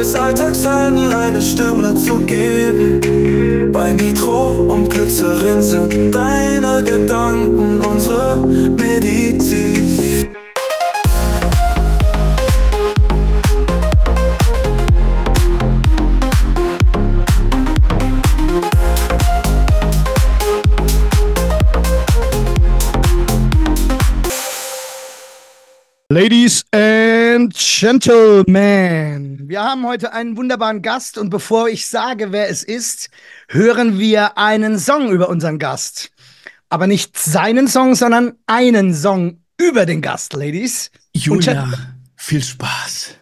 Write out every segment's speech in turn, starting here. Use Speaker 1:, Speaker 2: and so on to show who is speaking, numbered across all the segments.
Speaker 1: Scheiß Alltagshelden eine Stimme zu geben. Bei Nitro und Glycerin sind deine Gedanken unsere Medizin.
Speaker 2: Ladies and Gentlemen, wir haben heute einen wunderbaren Gast und bevor ich sage, wer es ist, hören wir einen Song über unseren Gast. Aber nicht seinen Song, sondern einen Song über den Gast, Ladies.
Speaker 3: Julia, viel Spaß.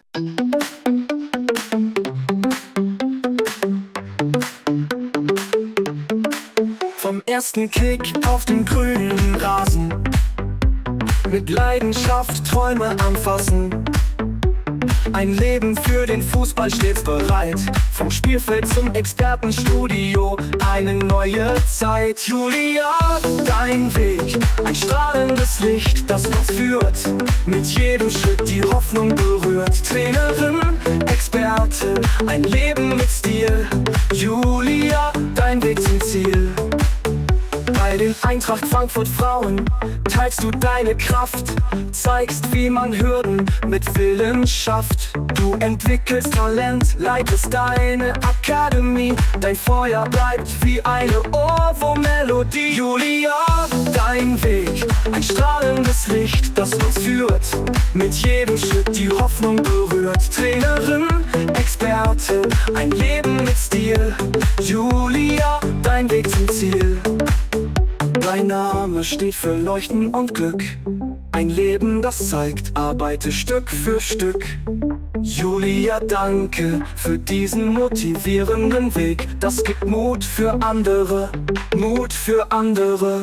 Speaker 1: Vom ersten Kick auf dem grünen Rasen, mit Leidenschaft Träume anfassen. Ein Leben für den Fußball stets bereit. Vom Spielfeld zum Expertenstudio, eine neue Zeit. Julia, dein Weg, ein strahlendes Licht, das uns führt. Mit jedem Schritt die Hoffnung berührt. Trainerin, Experte, ein Leben mit Stil. Julia, dein Weg zum Ziel. Bei den Eintracht Frankfurt Frauen teilst du deine Kraft, zeigst, wie man Hürden mit Willen schafft. Du entwickelst Talent, leitest deine Akademie. Dein Feuer bleibt wie eine Ohrwurm-Melodie. Julia, dein Weg, ein strahlendes Licht, das uns führt. Mit jedem Schritt die Hoffnung berührt. Trainerin, Experte, ein Leben mit Stil. Julia, dein Weg zum Ziel. Dein Name steht für Leuchten und Glück. Ein Leben, das zeigt, arbeite Stück für Stück. Julia, danke für diesen motivierenden Weg. Das gibt Mut für andere, Mut für andere.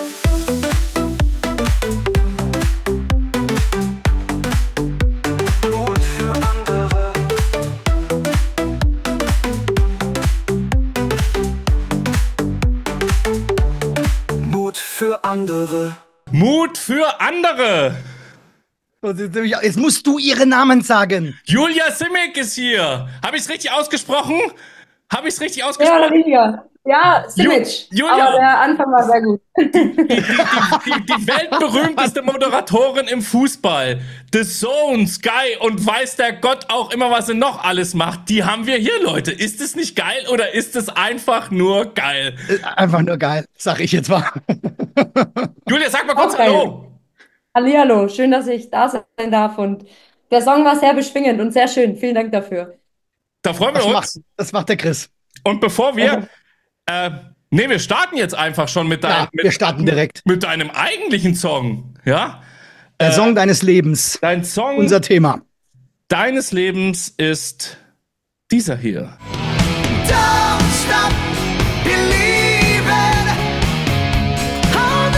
Speaker 1: Mut für andere. Mut für andere.
Speaker 3: Mut für andere.
Speaker 2: Jetzt musst du ihren Namen sagen.
Speaker 3: Julia Simic ist hier. Habe ich es richtig ausgesprochen?
Speaker 4: Mehr oder weniger. Ja, Simic.
Speaker 3: Julia.
Speaker 4: Aber der Anfang war sehr gut.
Speaker 3: Die weltberühmteste Moderatorin im Fußball. The Zone, Sky und weiß der Gott auch immer, was sie noch alles macht. Die haben wir hier, Leute. Ist es nicht geil oder ist es einfach nur geil?
Speaker 2: Einfach nur geil, sag ich jetzt mal.
Speaker 3: Julia, sag mal kurz
Speaker 4: Auch geil.
Speaker 3: Hallo.
Speaker 4: Hallihallo, schön, dass ich da sein darf. Und der Song war sehr beschwingend und sehr schön. Vielen Dank dafür.
Speaker 3: Da freuen wir uns.
Speaker 2: Das macht der Chris.
Speaker 3: Und bevor wir... wir starten jetzt einfach schon mit deinem...
Speaker 2: Wir starten direkt.
Speaker 3: Mit deinem eigentlichen Song, ja?
Speaker 2: Der Song deines Lebens.
Speaker 3: Dein Song
Speaker 2: Unser Thema.
Speaker 3: deines Lebens ist dieser hier.
Speaker 1: Don't stop believing. Hold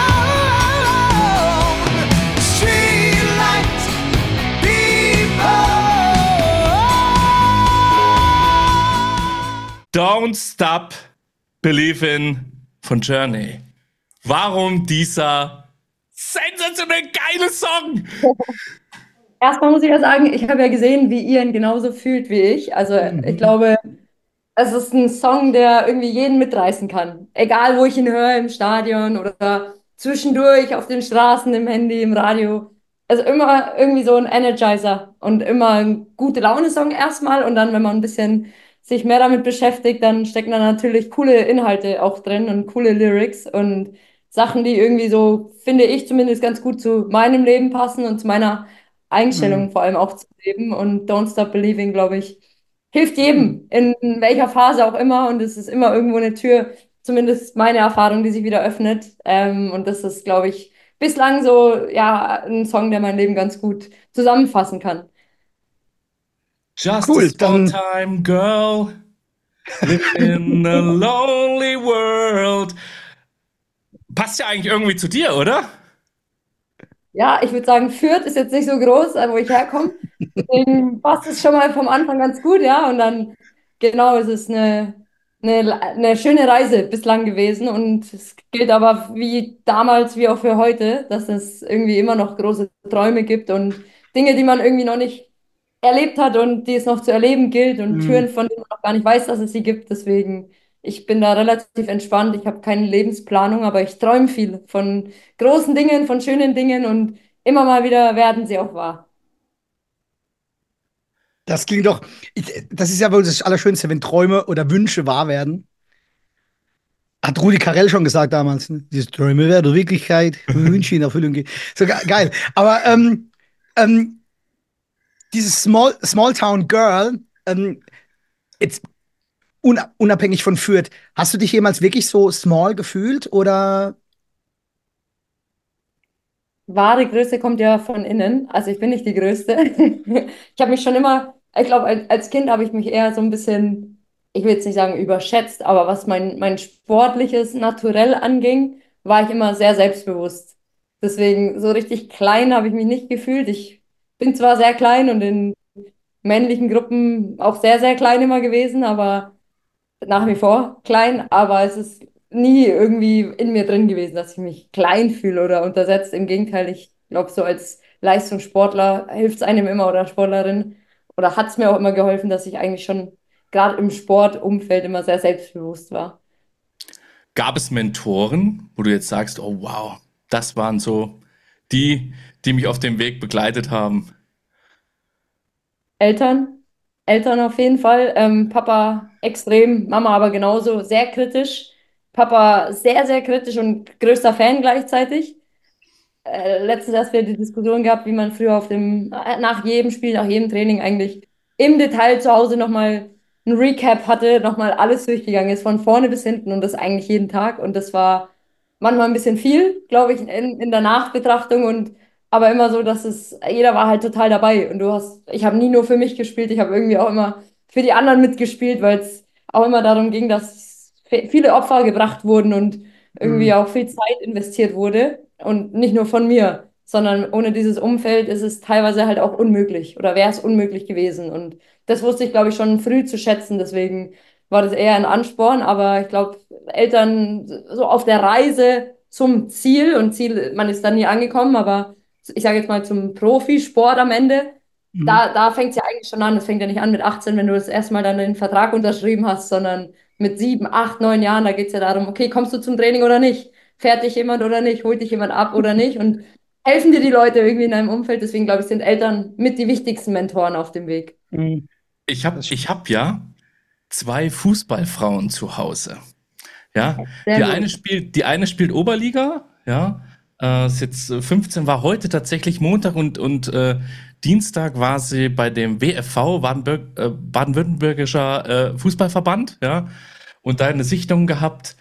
Speaker 1: on. Streetlight people.
Speaker 3: Don't Stop Believin' von Journey. Warum dieser sensationell geile Song?
Speaker 4: Erstmal muss ich ja sagen, ich habe ja gesehen, wie ihr ihn genauso fühlt wie ich. Also ich glaube, es ist ein Song, der irgendwie jeden mitreißen kann. Egal, wo ich ihn höre, im Stadion oder zwischendurch auf den Straßen, im Handy, im Radio. Also immer irgendwie so ein Energizer und immer ein gute Laune-Song erstmal. Und dann, wenn man ein bisschen sich mehr damit beschäftigt, dann stecken da natürlich coole Inhalte auch drin und coole Lyrics und Sachen, die irgendwie so, finde ich zumindest, ganz gut zu meinem Leben passen und zu meiner Einstellung vor allem auch zu leben. Und Don't Stop Believing, glaube ich, hilft jedem, in welcher Phase auch immer. Und es ist immer irgendwo eine Tür, zumindest meine Erfahrung, die sich wieder öffnet. Und das ist, glaube ich, bislang so, ja, ein Song, der mein Leben ganz gut zusammenfassen kann.
Speaker 3: Just
Speaker 2: Cool,
Speaker 3: a small-time girl living in a lonely world. Passt ja eigentlich irgendwie zu dir, oder?
Speaker 4: Ja, ich würde sagen, Fürth ist jetzt nicht so groß, wo ich herkomme. Deswegen passt es schon mal vom Anfang ganz gut, ja. Und dann, genau, es ist eine schöne Reise bislang gewesen. Und es gilt aber wie damals, wie auch für heute, dass es irgendwie immer noch große Träume gibt und Dinge, die man irgendwie noch nicht erlebt hat und die es noch zu erleben gilt und Türen, von denen man noch gar nicht weiß, dass es sie gibt. Deswegen, ich bin da relativ entspannt. Ich habe keine Lebensplanung, aber ich träume viel von großen Dingen, von schönen Dingen und immer mal wieder werden sie auch wahr.
Speaker 2: Das klingt doch, das ist ja wohl das Allerschönste, wenn Träume oder Wünsche wahr werden. Hat Rudi Carrell schon gesagt damals, ne? Diese Träume werden Wirklichkeit, Wünsche in Erfüllung gehen. So geil. Aber dieses Small Town Girl, jetzt unabhängig von Fürth, hast du dich jemals wirklich so small gefühlt oder?
Speaker 4: Wahre Größe kommt ja von innen. Also ich bin nicht die Größte. Ich habe mich schon immer, ich glaube, als Kind habe ich mich eher so ein bisschen, ich will jetzt nicht sagen überschätzt, aber was mein sportliches Naturell anging, war ich immer sehr selbstbewusst. Deswegen so richtig klein habe ich mich nicht gefühlt. Ich bin zwar sehr klein und in männlichen Gruppen auch sehr, sehr klein immer gewesen, aber nach wie vor klein, aber es ist nie irgendwie in mir drin gewesen, dass ich mich klein fühle oder untersetzt. Im Gegenteil, ich glaube, so als Leistungssportler hilft es einem immer oder Sportlerin oder hat es mir auch immer geholfen, dass ich eigentlich schon gerade im Sportumfeld immer sehr selbstbewusst war.
Speaker 3: Gab es Mentoren, wo du jetzt sagst, oh wow, das waren so die mich auf dem Weg begleitet haben?
Speaker 4: Eltern, Eltern auf jeden Fall. Papa extrem, Mama aber genauso, sehr kritisch. Papa sehr, sehr kritisch und größter Fan gleichzeitig. Letztens erst wieder die Diskussion gehabt, wie man früher nach jedem Spiel, nach jedem Training eigentlich im Detail zu Hause nochmal ein Recap hatte, nochmal alles durchgegangen ist, von vorne bis hinten und das eigentlich jeden Tag. Und das war manchmal ein bisschen viel, glaube ich, in der Nachbetrachtung und aber immer so, jeder war halt total dabei und ich habe nie nur für mich gespielt, ich habe irgendwie auch immer für die anderen mitgespielt, weil es auch immer darum ging, dass viele Opfer gebracht wurden und irgendwie
Speaker 2: Hm,
Speaker 4: auch viel Zeit investiert wurde und nicht nur von mir, sondern ohne dieses Umfeld ist es teilweise halt auch unmöglich oder wäre es unmöglich gewesen. Und das wusste ich, glaube ich, schon früh zu schätzen. Deswegen war das eher ein Ansporn, aber ich glaube, Eltern so auf der Reise zum Ziel und Ziel, man ist da nie angekommen, aber ich sage jetzt mal zum Profisport am Ende,
Speaker 2: hm,
Speaker 4: da fängt es ja eigentlich schon an. Das fängt ja nicht an mit 18, wenn du das erste Mal dann den Vertrag unterschrieben hast, sondern mit 7, 8, 9 Jahren, da geht es ja darum, okay, kommst du zum Training oder nicht? Fährt dich jemand oder nicht? Holt dich jemand ab oder nicht? Und helfen dir die Leute irgendwie in deinem Umfeld? Deswegen glaube ich, sind Eltern mit die wichtigsten Mentoren auf dem Weg.
Speaker 2: hm.
Speaker 3: Ich hab ja zwei Fußballfrauen zu Hause. Ja,
Speaker 4: Sehr gut.
Speaker 3: Die eine spielt Oberliga, ja, ist jetzt 15, war heute tatsächlich Montag und Dienstag war sie bei dem WFV, Baden-Württembergischer Fußballverband, ja, und da eine Sichtung gehabt.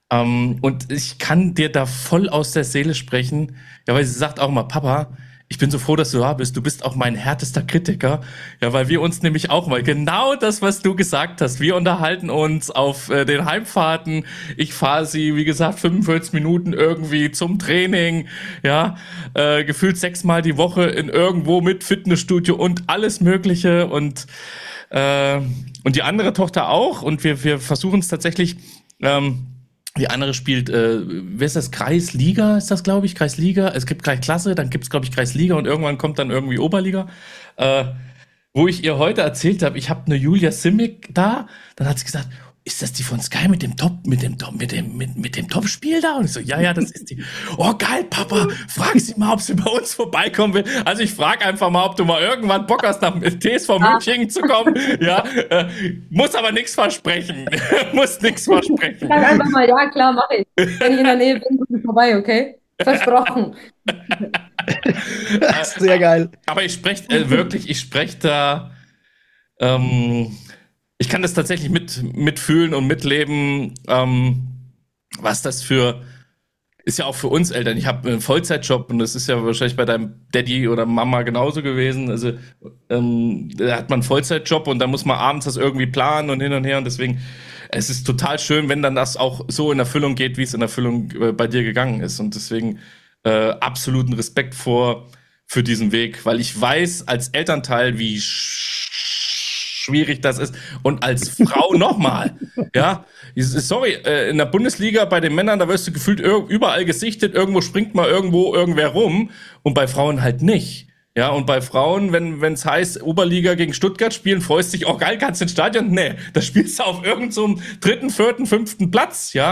Speaker 3: Und ich kann dir da voll aus der Seele sprechen, ja, weil sie sagt auch mal, Papa, ich bin so froh, dass du da bist. Du bist auch mein härtester Kritiker. Ja, weil wir uns nämlich auch mal genau das, was du gesagt hast. Wir unterhalten uns auf den Heimfahrten. Ich fahre sie, wie gesagt, 45 Minuten irgendwie zum Training. Ja, gefühlt 6-mal die Woche in irgendwo mit Fitnessstudio und alles Mögliche und die andere Tochter auch. Und wir versuchen es tatsächlich. Die andere spielt, wer ist das? Kreisliga ist das, glaube ich, Kreisliga. Es gibt gleich Klasse, dann gibt's glaube ich, Kreisliga und irgendwann kommt dann irgendwie Oberliga. Äh, Wo ich ihr heute erzählt habe, ich habe eine Julia Simic da, dann hat sie gesagt, ist das die von Sky mit dem Topspiel da? Und ich so, ja, das ist die. Oh, geil, Papa, frag sie mal, ob sie bei uns vorbeikommen will. Also ich frage einfach mal, ob du mal irgendwann Bock hast, nach TSV München zu kommen. Ja, muss aber nichts versprechen. Muss nichts versprechen.
Speaker 4: Sag einfach mal, ja, klar, mache ich. Wenn ich in der Nähe bin, komm ich vorbei, okay? Versprochen.
Speaker 2: Sehr geil.
Speaker 3: Aber ich spreche da, ich kann das tatsächlich mitfühlen und mitleben, was das ist ja auch für uns Eltern. Ich habe einen Vollzeitjob und das ist ja wahrscheinlich bei deinem Daddy oder Mama genauso gewesen. Also da hat man einen Vollzeitjob und da muss man abends das irgendwie planen und hin und her und deswegen, es ist total schön, wenn dann das auch so in Erfüllung geht, wie es in Erfüllung bei dir gegangen ist und deswegen absoluten Respekt für diesen Weg, weil ich weiß als Elternteil, wie schwierig das ist und als Frau nochmal, ja, sorry, in der Bundesliga bei den Männern, da wirst du gefühlt überall gesichtet, irgendwo springt mal irgendwer rum und bei Frauen halt nicht, Ja, und bei Frauen, wenn es heißt, Oberliga gegen Stuttgart spielen, freust dich, oh geil, kannst du ins Stadion? Nee, da spielst du auf irgendeinem so dritten, vierten, fünften Platz, ja.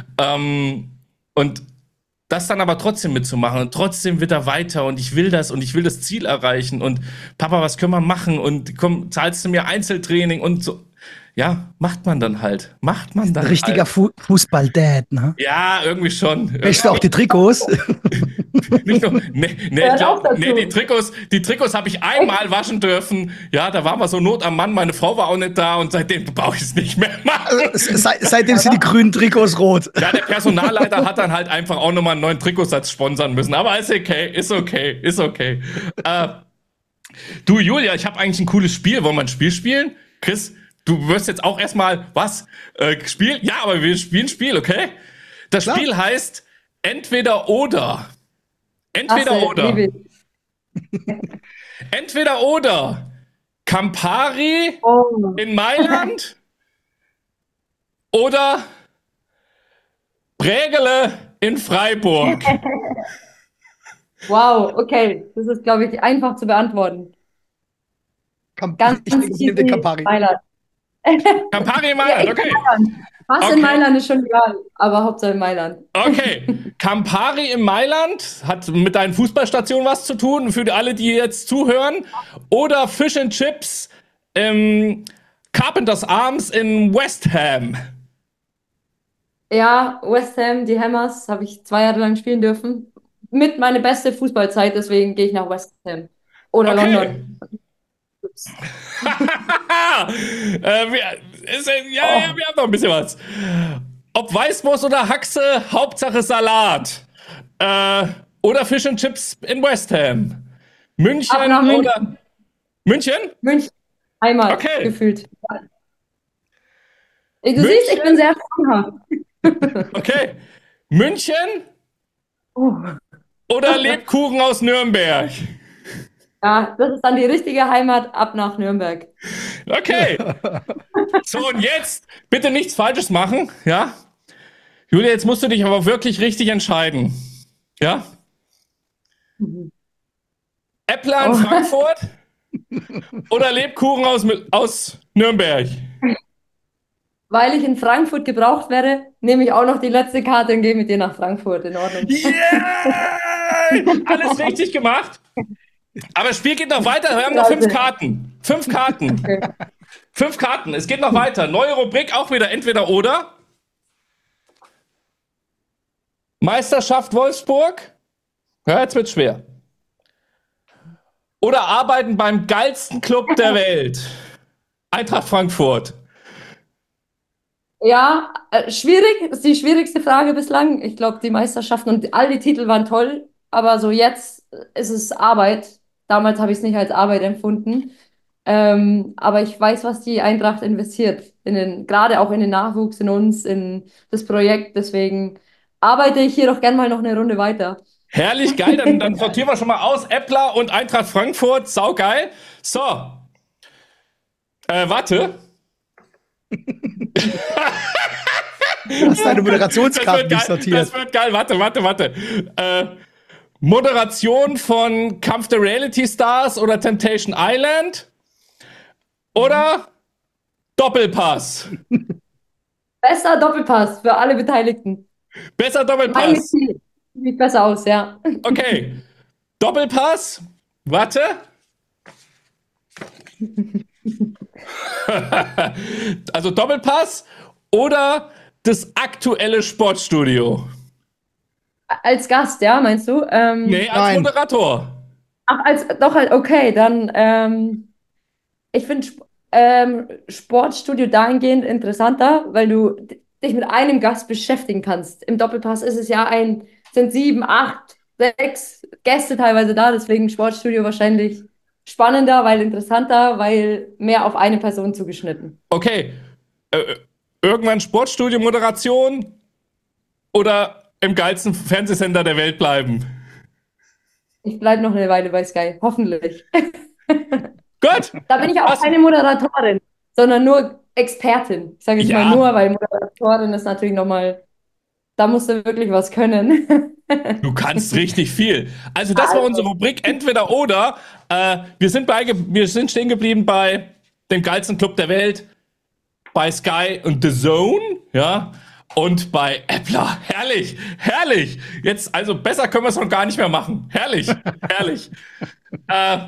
Speaker 3: Und das dann aber trotzdem mitzumachen und trotzdem wird er weiter und ich will das und ich will das Ziel erreichen und Papa, was können wir machen und komm, zahlst du mir Einzeltraining und so. Ja, macht man dann halt. Macht man dann
Speaker 2: Richtiger
Speaker 3: halt.
Speaker 2: Fußball-Dad, ne?
Speaker 3: Ja, irgendwie schon.
Speaker 2: Wäschst du auch die Trikots?
Speaker 3: Nicht nur, nee,
Speaker 4: Hört auch dazu.
Speaker 3: die Trikots habe ich einmal waschen dürfen. Ja, da waren wir so Not am Mann. Meine Frau war auch nicht da und seitdem brauche ich es nicht mehr machen.
Speaker 2: Seitdem sind die grünen Trikots rot.
Speaker 3: Ja, der Personalleiter hat dann halt einfach auch nochmal einen neuen Trikotsatz sponsern müssen. Aber ist okay, ist okay, ist okay. Du, Julia, ich habe eigentlich ein cooles Spiel. Wollen wir ein Spiel spielen? Chris, du wirst jetzt auch erstmal, was? Spiel? Ja, aber wir spielen ein Spiel, okay? Das
Speaker 2: Klar.
Speaker 3: Spiel heißt Entweder oder. Entweder
Speaker 4: Klasse,
Speaker 3: oder.
Speaker 4: liebe ich.
Speaker 3: Entweder oder. Campari
Speaker 4: Oh.
Speaker 3: in Mailand oder Brägele in Freiburg.
Speaker 4: Wow, okay. Das ist, glaube ich, einfach zu beantworten.
Speaker 2: Ich denke, sie nimmt den
Speaker 4: easy,
Speaker 2: Campari.
Speaker 4: Mailand.
Speaker 3: Campari in
Speaker 4: Ja,
Speaker 3: Mailand,
Speaker 4: ich
Speaker 3: okay.
Speaker 4: Mailand. Was
Speaker 3: Okay.
Speaker 4: in Mailand ist schon egal, aber Hauptsache in Mailand.
Speaker 3: Okay, Campari in Mailand hat mit deinen Fußballstationen was zu tun, für alle, die jetzt zuhören. Oder Fish and Chips im Carpenters Arms in West Ham.
Speaker 4: Ja, West Ham, die Hammers, habe ich 2 Jahre lang spielen dürfen. Mit meine beste Fußballzeit, deswegen gehe ich nach West Ham. Oder
Speaker 3: Okay.
Speaker 4: London. Ups.
Speaker 3: Ja, wir haben noch ein bisschen was. Ob Weißwurst oder Haxe, Hauptsache Salat. Oder Fish and Chips in West Ham. München
Speaker 4: Ab nach München.
Speaker 3: oder... München?
Speaker 4: München, Heimat,
Speaker 3: Okay.
Speaker 4: gefühlt. Du siehst, ich bin sehr sprunghaft.
Speaker 3: Okay. München
Speaker 4: Oh.
Speaker 3: oder Lebkuchen aus Nürnberg?
Speaker 4: Ja, das ist dann die richtige Heimat ab nach Nürnberg.
Speaker 3: Okay. So, und jetzt bitte nichts Falsches machen, ja? Julia, jetzt musst du dich aber wirklich richtig entscheiden. Ja? Äppler in
Speaker 4: Oh.
Speaker 3: Frankfurt oder Lebkuchen aus Nürnberg?
Speaker 4: Weil ich in Frankfurt gebraucht werde, nehme ich auch noch die letzte Karte und gehe mit dir nach Frankfurt. In Ordnung.
Speaker 3: Yeah! Alles richtig gemacht. Aber das Spiel geht noch weiter. Wir haben noch 5 Karten. 5 Karten.
Speaker 4: Okay.
Speaker 3: 5 Karten. Es geht noch weiter. Neue Rubrik, auch wieder entweder oder. Meisterschaft Wolfsburg. Ja, jetzt wird's schwer. Oder arbeiten beim geilsten Club der Welt. Eintracht Frankfurt.
Speaker 4: Ja, schwierig, ist die schwierigste Frage bislang. Ich glaube, die Meisterschaften und all die Titel waren toll, aber so jetzt ist es Arbeit. Damals habe ich es nicht als Arbeit empfunden. Aber ich weiß, was die Eintracht investiert, gerade auch in den Nachwuchs, in uns, in das Projekt. Deswegen arbeite ich hier doch gern mal noch eine Runde weiter.
Speaker 3: Herrlich, geil. Dann sortieren wir schon mal aus. Äppler und Eintracht Frankfurt. Saugeil. So. Warte.
Speaker 2: Du hast deine Moderationskarten nicht sortiert.
Speaker 3: Das wird geil. Warte. Moderation von Kampf der Reality Stars oder Temptation Island oder Doppelpass.
Speaker 4: Besser Doppelpass für alle Beteiligten.
Speaker 3: Besser
Speaker 4: Mein
Speaker 3: Doppelpass.
Speaker 4: Ziel. Sieht besser aus, ja.
Speaker 3: Okay. Doppelpass. Warte. Also Doppelpass oder das aktuelle Sportstudio?
Speaker 4: Als Gast, ja, meinst du?
Speaker 3: Nee, als
Speaker 2: Nein.
Speaker 3: Moderator.
Speaker 4: Ach, doch, halt, okay, dann, ich finde Sportstudio dahingehend interessanter, weil du dich mit einem Gast beschäftigen kannst. Im Doppelpass ist es ja sind 7, 8, 6 Gäste teilweise da, deswegen Sportstudio wahrscheinlich spannender, weil interessanter, weil mehr auf eine Person zugeschnitten.
Speaker 3: Okay. Irgendwann Sportstudio-Moderation oder im geilsten Fernsehsender der Welt bleiben?
Speaker 4: Ich bleibe noch eine Weile bei Sky, hoffentlich.
Speaker 3: Gut.
Speaker 4: Da bin ich auch
Speaker 3: Was?
Speaker 4: keine Moderatorin, sondern nur Expertin. Sage ich
Speaker 3: Ja.
Speaker 4: mal nur, weil Moderatorin ist natürlich nochmal, da musst du wirklich was können.
Speaker 3: Du kannst richtig viel. Also das war unsere Rubrik Entweder oder. Wir sind stehen geblieben bei dem geilsten Club der Welt, bei Sky und The Zone, ja, und bei Appler. Herrlich, herrlich. Jetzt, also besser können wir es noch gar nicht mehr machen. Herrlich, herrlich. Äh,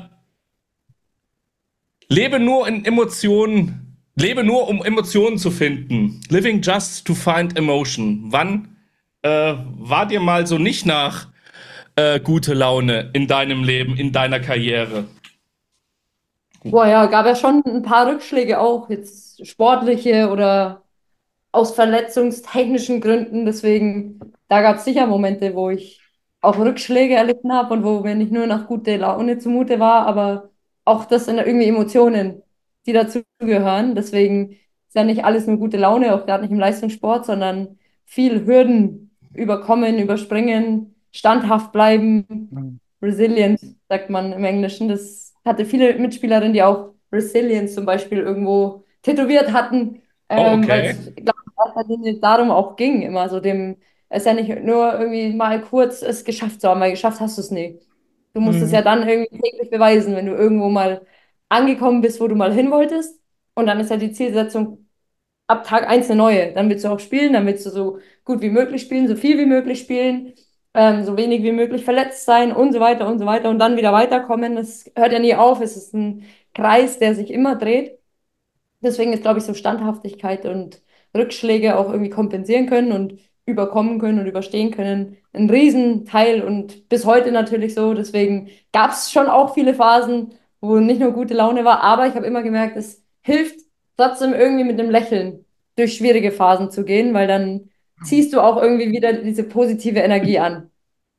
Speaker 3: lebe nur, um Emotionen zu finden. Living just to find emotion. Wann war dir mal so nicht nach gute Laune in deinem Leben, in deiner Karriere?
Speaker 4: Boah, ja, gab ja schon ein paar Rückschläge auch, jetzt sportliche oder aus verletzungstechnischen Gründen. Deswegen, da gab es sicher Momente, wo ich auch Rückschläge erlitten habe und wo mir nicht nur nach gute Laune zumute war, aber auch das sind ja irgendwie Emotionen, die dazugehören. Deswegen ist ja nicht alles nur gute Laune, auch gerade nicht im Leistungssport, sondern viel Hürden überkommen, überspringen, standhaft bleiben. Resilient, sagt man im Englischen. Das hatte viele Mitspielerinnen, die auch Resilience zum Beispiel irgendwo tätowiert hatten,
Speaker 3: Oh,
Speaker 4: weil
Speaker 3: okay.
Speaker 4: es, ich glaube, in erster Linie darum auch ging, immer so dem, es ist ja nicht nur irgendwie mal kurz es geschafft zu haben, weil geschafft hast du es nie. Du musst es ja
Speaker 2: Mhm.
Speaker 4: dann irgendwie täglich beweisen, wenn du irgendwo mal angekommen bist, wo du mal hin wolltest. Und dann ist ja die Zielsetzung ab Tag eins eine neue. Dann willst du auch spielen, dann willst du so gut wie möglich spielen, so viel wie möglich spielen, so wenig wie möglich verletzt sein und so weiter und so weiter und dann wieder weiterkommen. Das hört ja nie auf. Es ist ein Kreis, der sich immer dreht. Deswegen ist, glaube ich, so Standhaftigkeit und Rückschläge auch irgendwie kompensieren können und überkommen können und überstehen können. Ein Riesenteil und bis heute natürlich so. Deswegen gab es schon auch viele Phasen, wo nicht nur gute Laune war, aber ich habe immer gemerkt, es hilft trotzdem irgendwie mit einem Lächeln durch schwierige Phasen zu gehen, weil dann ziehst du auch irgendwie wieder diese positive Energie an.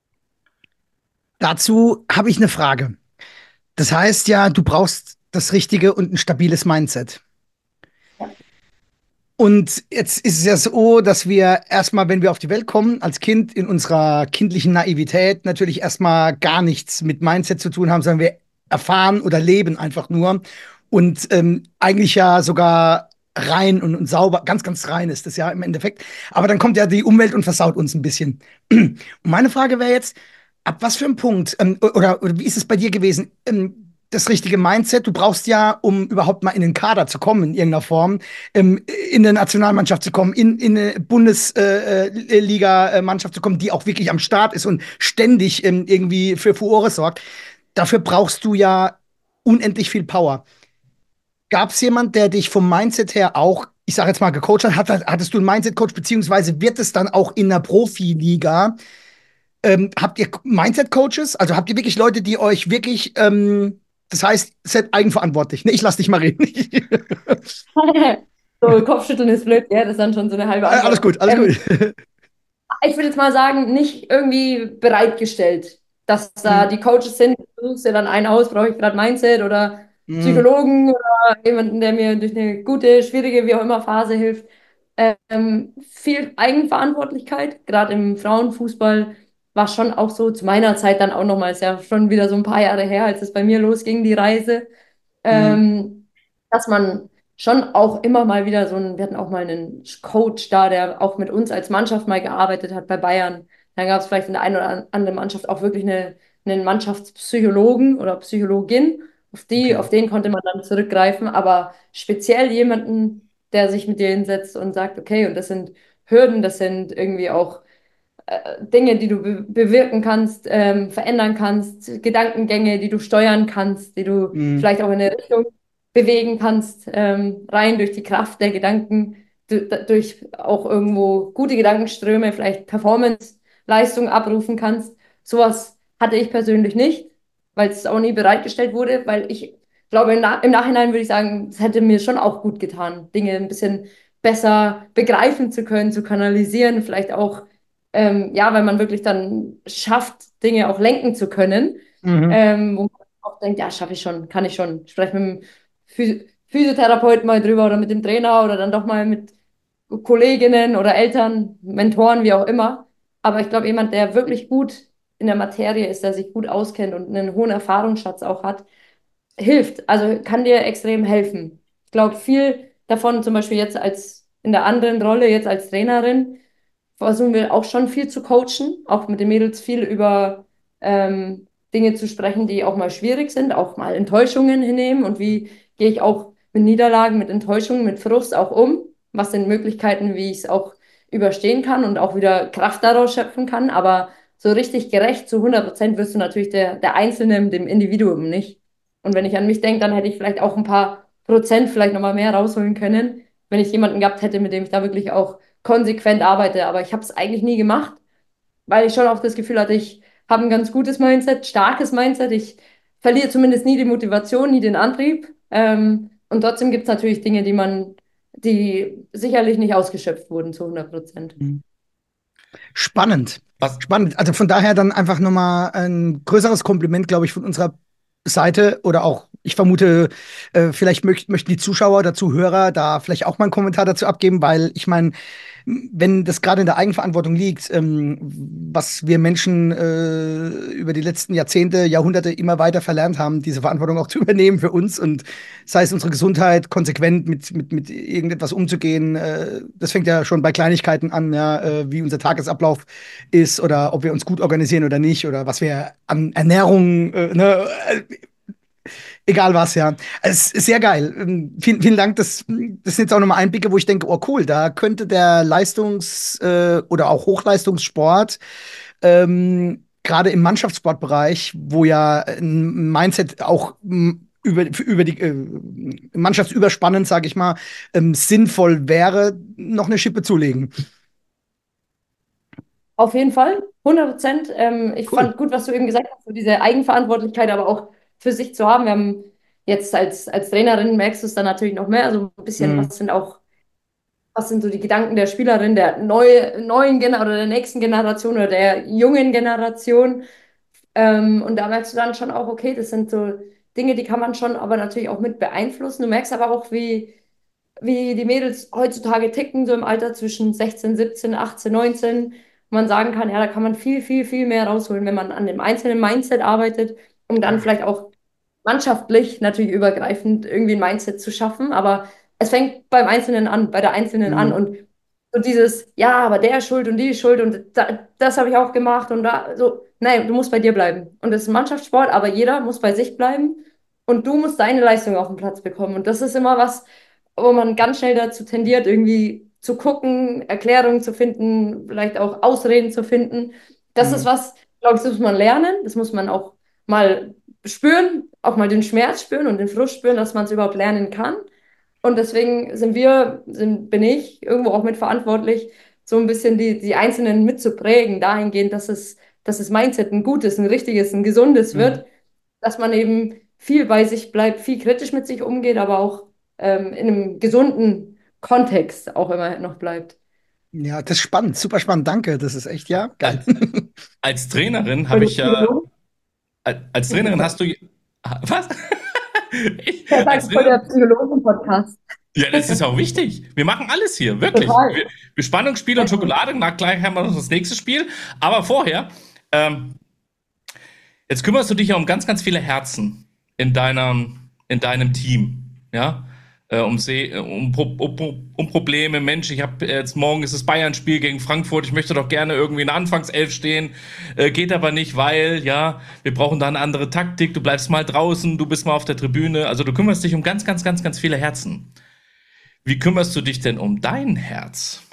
Speaker 2: Dazu habe ich eine Frage. Das heißt ja, du brauchst das richtige und ein stabiles Mindset. Und jetzt ist es ja so, dass wir erstmal, wenn wir auf die Welt kommen, als Kind in unserer kindlichen Naivität natürlich erstmal gar nichts mit Mindset zu tun haben, sondern wir erfahren oder leben einfach nur. Und eigentlich ja sogar rein und sauber, ganz, ganz rein ist das ja im Endeffekt. Aber dann kommt ja die Umwelt und versaut uns ein bisschen. Und meine Frage wäre jetzt, ab was für einem Punkt, oder wie ist es bei dir gewesen? Das richtige Mindset, du brauchst ja, um überhaupt mal in den Kader zu kommen, in irgendeiner Form, in eine Nationalmannschaft zu kommen, in eine Bundesliga-Mannschaft zu kommen, die auch wirklich am Start ist und ständig irgendwie für Furore sorgt. Dafür brauchst du ja unendlich viel Power. Gab es jemand, der dich vom Mindset her auch, ich sage jetzt mal, gecoacht hat? Hattest du einen Mindset-Coach, beziehungsweise wird es dann auch in der Profiliga? Habt ihr Mindset-Coaches? Also habt ihr wirklich Leute, die euch wirklich, das heißt, seid eigenverantwortlich. Ne, ich lass dich mal reden.
Speaker 4: So, Kopfschütteln ist blöd, ja, das ist dann schon so eine halbe
Speaker 2: Alles
Speaker 4: Antwort.
Speaker 2: gut, alles gut.
Speaker 4: Ich würde jetzt mal sagen, nicht irgendwie bereitgestellt, dass da die Coaches sind. Du suchst dir dann einen aus, brauche ich gerade Mindset oder
Speaker 2: Mhm.
Speaker 4: Psychologen oder jemanden, der mir durch eine gute, schwierige, wie auch immer Phase hilft. Viel Eigenverantwortlichkeit, gerade im Frauenfußball war schon auch so zu meiner Zeit dann auch nochmal, ist ja schon wieder so ein paar Jahre her, als es bei mir losging, die Reise,
Speaker 2: Mhm.
Speaker 4: dass man schon auch immer mal wieder wir hatten auch mal einen Coach da, der auch mit uns als Mannschaft mal gearbeitet hat bei Bayern. Dann gab es vielleicht in der einen oder anderen Mannschaft auch wirklich einen Mannschaftspsychologen oder Psychologin.
Speaker 2: Okay.
Speaker 4: Auf den konnte man dann zurückgreifen, aber speziell jemanden, der sich mit dir hinsetzt und sagt, okay, und das sind Hürden, das sind irgendwie auch Dinge, die du bewirken kannst, verändern kannst, Gedankengänge, die du steuern kannst, die du
Speaker 2: Mhm.
Speaker 4: vielleicht auch in eine Richtung bewegen kannst, rein durch die Kraft der Gedanken, durch auch irgendwo gute Gedankenströme, vielleicht Performance-Leistung abrufen kannst. Sowas hatte ich persönlich nicht, weil es auch nie bereitgestellt wurde, weil ich glaube, im Nachhinein würde ich sagen, es hätte mir schon auch gut getan, Dinge ein bisschen besser begreifen zu können, zu kanalisieren, vielleicht auch ja, weil man wirklich dann schafft, Dinge auch lenken zu können,
Speaker 2: Mhm.
Speaker 4: wo man auch denkt, ja, schaffe ich schon, kann ich schon. Ich spreche mit dem Physiotherapeuten mal drüber oder mit dem Trainer oder dann doch mal mit Kolleginnen oder Eltern, Mentoren, wie auch immer. Aber ich glaube, jemand, der wirklich gut in der Materie ist, der sich gut auskennt und einen hohen Erfahrungsschatz auch hat, hilft, also kann dir extrem helfen. Ich glaube, viel davon, zum Beispiel jetzt als in der anderen Rolle, jetzt als Trainerin, versuchen wir auch schon viel zu coachen, auch mit den Mädels viel über Dinge zu sprechen, die auch mal schwierig sind, auch mal Enttäuschungen hinnehmen und wie gehe ich auch mit Niederlagen, mit Enttäuschungen, mit Frust auch um, was sind Möglichkeiten, wie ich es auch überstehen kann und auch wieder Kraft daraus schöpfen kann, aber so richtig gerecht zu 100% wirst du natürlich der Einzelne, dem Individuum nicht. Und wenn ich an mich denke, dann hätte ich vielleicht auch ein paar Prozent vielleicht nochmal mehr rausholen können, wenn ich jemanden gehabt hätte, mit dem ich da wirklich auch konsequent arbeite. Aber ich habe es eigentlich nie gemacht, weil ich schon auch das Gefühl hatte, ich habe ein ganz gutes Mindset, starkes Mindset. Ich verliere zumindest nie die Motivation, nie den Antrieb. Und trotzdem gibt es natürlich Dinge, die sicherlich nicht ausgeschöpft wurden zu 100%.
Speaker 2: Mhm. Spannend.
Speaker 3: Was?
Speaker 2: Spannend. Also von daher dann einfach nochmal ein größeres Kompliment, glaube ich, von unserer Seite oder auch, ich vermute, vielleicht möchten die Zuschauer oder Zuhörer da vielleicht auch mal einen Kommentar dazu abgeben, weil ich meine, wenn das gerade in der Eigenverantwortung liegt, was wir Menschen über die letzten Jahrzehnte, Jahrhunderte immer weiter verlernt haben, diese Verantwortung auch zu übernehmen für uns und sei es unsere Gesundheit, konsequent mit irgendetwas umzugehen. Das fängt ja schon bei Kleinigkeiten an, ja, wie unser Tagesablauf ist oder ob wir uns gut organisieren oder nicht oder was wir an Ernährung, egal was, ja. Es ist sehr geil. Vielen Dank. Das sind jetzt auch nochmal Einblicke, wo ich denke, oh cool, da könnte der oder auch Hochleistungssport gerade im Mannschaftssportbereich, wo ja ein Mindset auch über die Mannschaftsüberspannend, sage ich mal, sinnvoll wäre, noch eine Schippe zulegen.
Speaker 4: Auf jeden Fall, 100%. Ich
Speaker 2: Cool.
Speaker 4: fand gut, was du eben gesagt hast, so diese Eigenverantwortlichkeit, aber auch für sich zu haben. Wir haben jetzt als Trainerin merkst du es dann natürlich noch mehr, so ein bisschen,
Speaker 2: Mhm.
Speaker 4: was sind so die Gedanken der Spielerin, der neuen oder der nächsten Generation oder der jungen Generation. Und da merkst du dann schon auch, okay, das sind so Dinge, die kann man schon aber natürlich auch mit beeinflussen. Du merkst aber auch, wie die Mädels heutzutage ticken, so im Alter zwischen 16, 17, 18, 19. Man sagen kann, ja, da kann man viel, viel, viel mehr rausholen, wenn man an dem einzelnen Mindset arbeitet, um dann vielleicht auch mannschaftlich natürlich übergreifend irgendwie ein Mindset zu schaffen. Aber es fängt beim Einzelnen an, bei der Einzelnen an.
Speaker 2: Mhm.
Speaker 4: Und so dieses, ja, aber der ist schuld und die ist schuld und das habe ich auch gemacht und da, so, nein, du musst bei dir bleiben. Und das ist ein Mannschaftssport, aber jeder muss bei sich bleiben und du musst deine Leistung auf den Platz bekommen. Und das ist immer was, wo man ganz schnell dazu tendiert, irgendwie zu gucken, Erklärungen zu finden, vielleicht auch Ausreden zu finden. Das ist
Speaker 2: Mhm.
Speaker 4: was, glaube ich, das muss man lernen, das muss man auch mal spüren, auch mal den Schmerz spüren und den Frust spüren, dass man es überhaupt lernen kann. Und deswegen bin ich irgendwo auch mitverantwortlich, so ein bisschen die Einzelnen mitzuprägen, dahingehend, dass das Mindset ein gutes, ein richtiges, ein gesundes
Speaker 2: Mhm.
Speaker 4: wird, dass man eben viel bei sich bleibt, viel kritisch mit sich umgeht, aber auch in einem gesunden Kontext auch immer noch bleibt.
Speaker 2: Ja, das ist spannend, super spannend, danke. Das ist echt, ja, geil.
Speaker 3: Als, als Trainerin habe
Speaker 4: Voll
Speaker 3: ich ja,
Speaker 4: Psychologe.
Speaker 3: als Trainerin hast du, was?
Speaker 4: Ja,
Speaker 3: Als
Speaker 4: sag voll der
Speaker 3: Trainerin,
Speaker 4: Psychologen-Podcast.
Speaker 3: ja, das ist auch wichtig. Wir machen alles hier, wirklich.
Speaker 4: Total.
Speaker 3: Spannung, Spiel und Schokolade, na gleich haben wir noch das nächste Spiel. Aber vorher, ähm, jetzt kümmerst du dich ja um ganz, ganz viele Herzen in deinem Team, ja? Um Probleme. Mensch, ich habe jetzt morgen ist das Bayern-Spiel gegen Frankfurt. Ich möchte doch gerne irgendwie in der Anfangself stehen. Geht aber nicht, weil, ja, wir brauchen da eine andere Taktik. Du bleibst mal draußen, du bist mal auf der Tribüne. Also du kümmerst dich um ganz, ganz, ganz, ganz viele Herzen. Wie kümmerst du dich denn um dein Herz?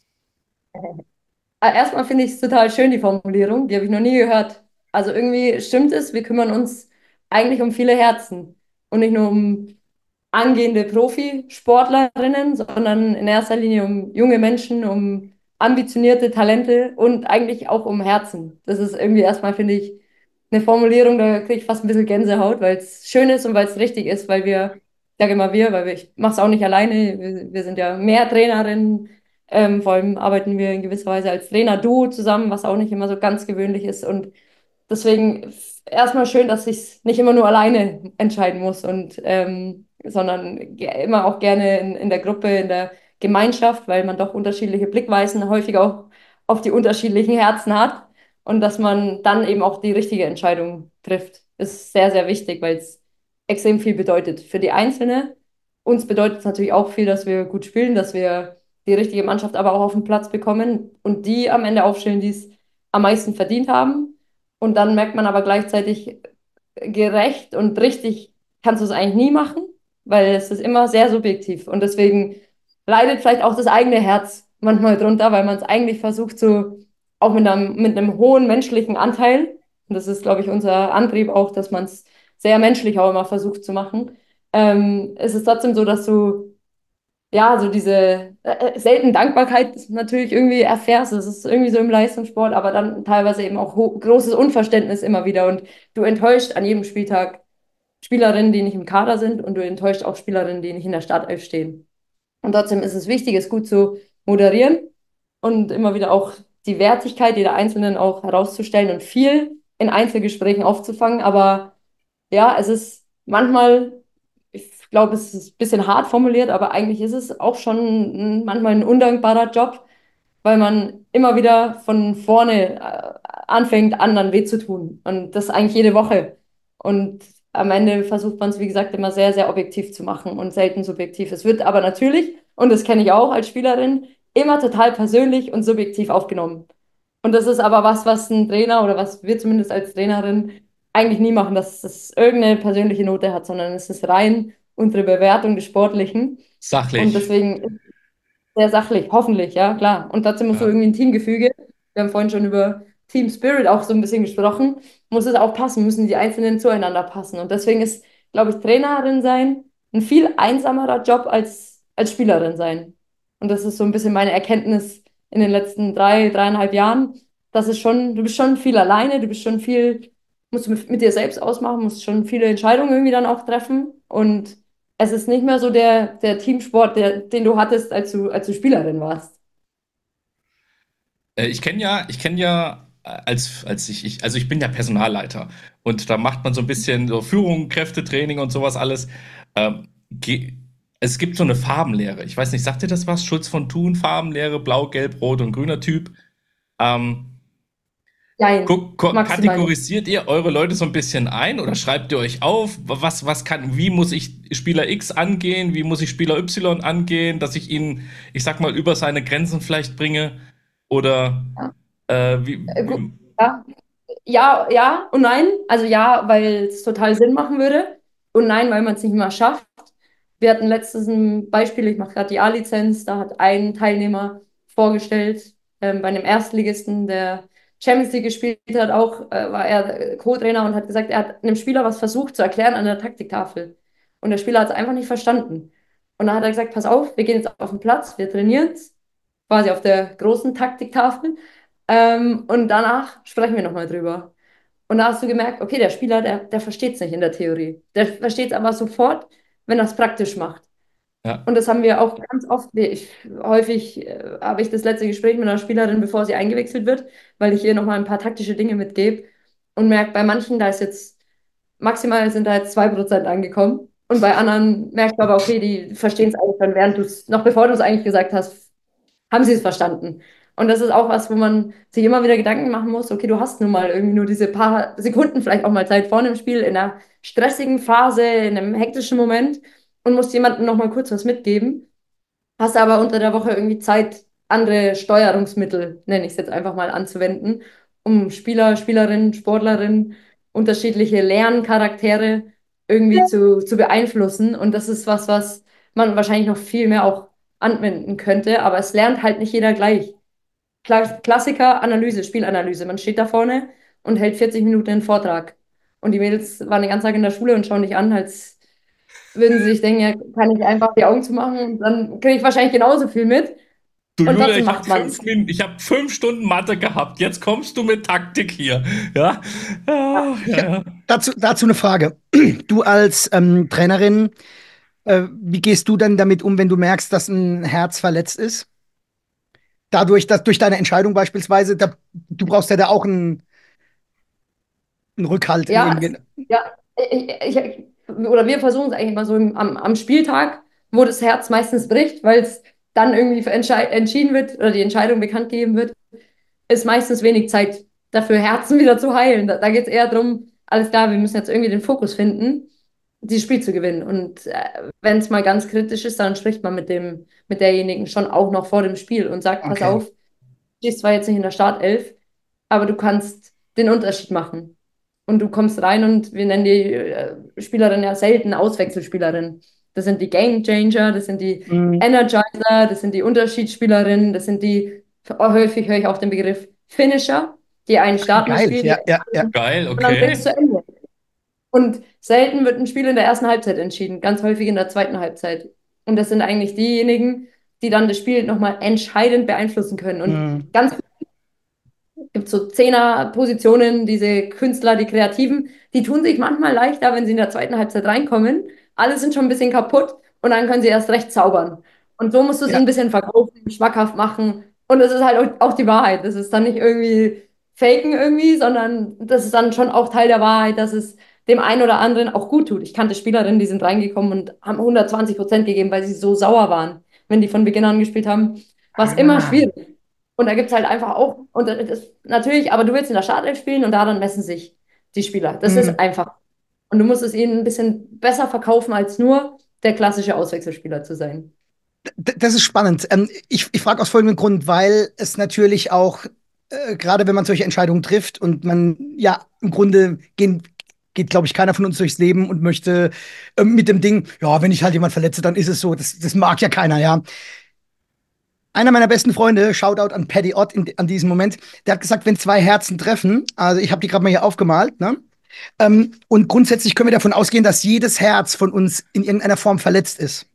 Speaker 4: Erstmal finde ich es total schön, die Formulierung. Die habe ich noch nie gehört. Also irgendwie stimmt es, wir kümmern uns eigentlich um viele Herzen und nicht nur um angehende Profisportlerinnen, sondern in erster Linie um junge Menschen, um ambitionierte Talente und eigentlich auch um Herzen. Das ist irgendwie erstmal, finde ich, eine Formulierung, da kriege ich fast ein bisschen Gänsehaut, weil es schön ist und weil es richtig ist, weil ich sage immer ich mache es auch nicht alleine, wir sind ja mehr Trainerinnen, vor allem arbeiten wir in gewisser Weise als Trainer-Duo zusammen, was auch nicht immer so ganz gewöhnlich ist und deswegen erstmal schön, dass ich es nicht immer nur alleine entscheiden muss sondern immer auch gerne in der Gruppe, in der Gemeinschaft, weil man doch unterschiedliche Blickweisen häufig auch auf die unterschiedlichen Herzen hat und dass man dann eben auch die richtige Entscheidung trifft, ist sehr, sehr wichtig, weil es extrem viel bedeutet für die Einzelne. Uns bedeutet es natürlich auch viel, dass wir gut spielen, dass wir die richtige Mannschaft aber auch auf den Platz bekommen und die am Ende aufstellen, die es am meisten verdient haben. Und dann merkt man aber gleichzeitig, gerecht und richtig kannst du es eigentlich nie machen, weil es ist immer sehr subjektiv. Und deswegen leidet vielleicht auch das eigene Herz manchmal drunter, weil man es eigentlich versucht, so auch mit einem hohen menschlichen Anteil. Und das ist, glaube ich, unser Antrieb auch, dass man es sehr menschlich auch immer versucht zu machen. Es ist trotzdem so, dass du ja, so diese selten Dankbarkeit natürlich irgendwie erfährst. Das ist irgendwie so im Leistungssport, aber dann teilweise eben auch großes Unverständnis immer wieder. Und du enttäuscht an jedem Spieltag Spielerinnen, die nicht im Kader sind, und du enttäuscht auch Spielerinnen, die nicht in der Startelf stehen. Und trotzdem ist es wichtig, es gut zu moderieren und immer wieder auch die Wertigkeit jeder Einzelnen auch herauszustellen und viel in Einzelgesprächen aufzufangen. Aber ja, es ist manchmal, ich glaube, es ist ein bisschen hart formuliert, aber eigentlich ist es auch schon manchmal ein undankbarer Job, weil man immer wieder von vorne anfängt, anderen weh zu tun. Und das eigentlich jede Woche. Und am Ende versucht man es, wie gesagt, immer sehr, sehr objektiv zu machen und selten subjektiv. Es wird aber natürlich, und das kenne ich auch als Spielerin, immer total persönlich und subjektiv aufgenommen. Und das ist aber was, was ein Trainer oder was wir zumindest als Trainerin eigentlich nie machen, dass es irgendeine persönliche Note hat, sondern es ist rein unsere Bewertung des Sportlichen. Und
Speaker 3: Sachlich.
Speaker 4: deswegen sehr sachlich, hoffentlich, ja, klar. Und trotzdem muss so
Speaker 3: Ja.
Speaker 4: irgendwie ein Teamgefüge. Wir haben vorhin schon über Team Spirit auch so ein bisschen gesprochen. Muss es auch passen, müssen die Einzelnen zueinander passen. Und deswegen ist, glaube ich, Trainerin sein ein viel einsamerer Job als Spielerin sein. Und das ist so ein bisschen meine Erkenntnis in den letzten 3,5 Jahren. Das ist schon, du bist schon viel alleine, du bist schon viel, musst du mit dir selbst ausmachen, musst schon viele Entscheidungen irgendwie dann auch treffen. Und es ist nicht mehr so der Teamsport, den du hattest, als du Spielerin warst.
Speaker 3: Also ich bin ja Personalleiter und da macht man so ein bisschen so Führung, Kräftetraining und sowas alles. Ge Es gibt so eine Farbenlehre. Ich weiß nicht, sagt ihr das was? Schulz von Thun, Farbenlehre, blau, gelb, rot und grüner Typ. Ähm,
Speaker 4: Nein, maximal nicht.
Speaker 3: Kategorisiert ihr eure Leute so ein bisschen ein oder schreibt ihr euch auf, wie muss ich Spieler X angehen, wie muss ich Spieler Y angehen, dass ich ihn, ich sag mal, über seine Grenzen vielleicht bringe? Oder
Speaker 4: Ja. Gut.
Speaker 3: wie,
Speaker 4: Ja. Ja, ja und nein. Also ja, weil es total Sinn machen würde. Und nein, weil man es nicht mal schafft. Wir hatten letztens ein Beispiel, ich mache gerade die A-Lizenz, da hat ein Teilnehmer vorgestellt, bei einem Erstligisten, der Champions League gespielt hat, auch war er Co-Trainer und hat gesagt, er hat einem Spieler was versucht zu erklären an der Taktiktafel. Und der Spieler hat es einfach nicht verstanden. Und dann hat er gesagt, pass auf, wir gehen jetzt auf den Platz, wir trainieren es, quasi auf der großen Taktiktafel. Und danach sprechen wir nochmal drüber. Und da hast du gemerkt, okay, der Spieler, der versteht es nicht in der Theorie. Der versteht es aber sofort, wenn er es praktisch macht.
Speaker 3: ja,
Speaker 4: Und das haben wir auch ganz oft, häufig habe ich das letzte Gespräch mit einer Spielerin, bevor sie eingewechselt wird, weil ich ihr nochmal ein paar taktische Dinge mitgebe und merke, bei manchen, da ist jetzt maximal sind da jetzt 2% angekommen. Und bei anderen merkst du aber, okay, die verstehen es eigentlich schon, während du es, noch bevor du es eigentlich gesagt hast, haben sie es verstanden. Und das ist auch was, wo man sich immer wieder Gedanken machen muss, okay, du hast nun mal irgendwie nur diese paar Sekunden, vielleicht auch mal Zeit vor einem Spiel, in einer stressigen Phase, in einem hektischen Moment und musst jemandem noch mal kurz was mitgeben. Hast aber unter der Woche irgendwie Zeit, andere Steuerungsmittel, nenne ich es jetzt einfach mal, anzuwenden, um Spieler, Spielerinnen, Sportlerinnen, unterschiedliche Lerncharaktere irgendwie zu beeinflussen. Und das ist was, was man wahrscheinlich noch viel mehr auch anwenden könnte, aber es lernt halt nicht jeder gleich. Klassiker, Analyse, Spielanalyse. Man steht da vorne und hält 40 Minuten einen Vortrag. Und die Mädels waren den ganzen Tag in der Schule und schauen dich an, als würden sie sich denken, ja, kann ich einfach die Augen zumachen und dann kriege ich wahrscheinlich genauso viel mit.
Speaker 3: du
Speaker 4: Und
Speaker 3: Julia,
Speaker 4: trotzdem macht man es.
Speaker 3: Ich habe 5 Stunden Mathe gehabt. Jetzt kommst du mit Taktik hier. Ja, ja,
Speaker 2: Ich hab
Speaker 3: ja. Ja.
Speaker 2: dazu eine Frage. Du als Trainerin, wie gehst du denn damit um, wenn du merkst, dass ein Herz verletzt ist? Dadurch, dass durch deine Entscheidung beispielsweise, du brauchst ja da auch einen Rückhalt in
Speaker 4: Ja,
Speaker 2: dem.
Speaker 4: ja, oder wir versuchen es eigentlich immer so am Spieltag, wo das Herz meistens bricht, weil es dann irgendwie entschieden wird oder die Entscheidung bekannt gegeben wird, ist meistens wenig Zeit dafür, Herzen wieder zu heilen. Da geht es eher darum, alles klar, wir müssen jetzt irgendwie den Fokus finden. dieses Spiel zu gewinnen. Und wenn es mal ganz kritisch ist, dann spricht man mit derjenigen schon auch noch vor dem Spiel und sagt, pass
Speaker 2: Okay.
Speaker 4: auf, du stehst zwar jetzt nicht in der Startelf, aber du kannst den Unterschied machen. Und du kommst rein und wir nennen die Spielerin ja selten Auswechselspielerin. Das sind die Game Changer, das sind die
Speaker 2: Mhm.
Speaker 4: Energizer, das sind die Unterschiedsspielerinnen, das sind die, häufig höre ich auch den Begriff Finisher, die einen starten das
Speaker 2: Geil,
Speaker 4: Spiel, die
Speaker 2: ja, ja, ja.
Speaker 3: Geil,
Speaker 4: und dann bringst
Speaker 3: okay.
Speaker 4: du Ende. Und selten wird ein Spiel in der ersten Halbzeit entschieden, ganz häufig in der zweiten Halbzeit. Und das sind eigentlich diejenigen, die dann das Spiel nochmal entscheidend beeinflussen können. Und
Speaker 2: Mhm.
Speaker 4: ganz gibt so Zehner-Positionen, diese Künstler, die Kreativen, die tun sich manchmal leichter, wenn sie in der zweiten Halbzeit reinkommen. Alle sind schon ein bisschen kaputt und dann können sie erst recht zaubern. Und so musst du es ihnen
Speaker 2: Ja.
Speaker 4: ein bisschen verkaufen, schmackhaft machen. Und das ist halt auch die Wahrheit. Das ist dann nicht irgendwie faken irgendwie, sondern das ist dann schon auch Teil der Wahrheit, dass es dem einen oder anderen auch gut tut. Ich kannte Spielerinnen, die sind reingekommen und haben 120% gegeben, weil sie so sauer waren, wenn die von Beginn an gespielt haben. War es immer
Speaker 2: Ah.
Speaker 4: schwierig. Und da gibt es halt einfach auch, und das ist natürlich, aber du willst in der Startelf spielen und daran messen sich die Spieler. Das ist
Speaker 2: Mhm.
Speaker 4: einfach. Und du musst es ihnen ein bisschen besser verkaufen, als nur der klassische Auswechselspieler zu sein.
Speaker 2: Das ist spannend. Ich frage aus folgendem Grund, weil es natürlich auch, gerade wenn man solche Entscheidungen trifft und man, ja, im Grunde geht, glaube ich, keiner von uns durchs Leben und möchte mit dem Ding, ja, wenn ich halt jemand verletze, dann ist es so. Das mag ja keiner, ja. Einer meiner besten Freunde, Shoutout an Paddy Ott an diesem Moment, der hat gesagt, wenn zwei Herzen treffen, also ich habe die gerade mal hier aufgemalt, ne? Und grundsätzlich können wir davon ausgehen, dass jedes Herz von uns in irgendeiner Form verletzt ist.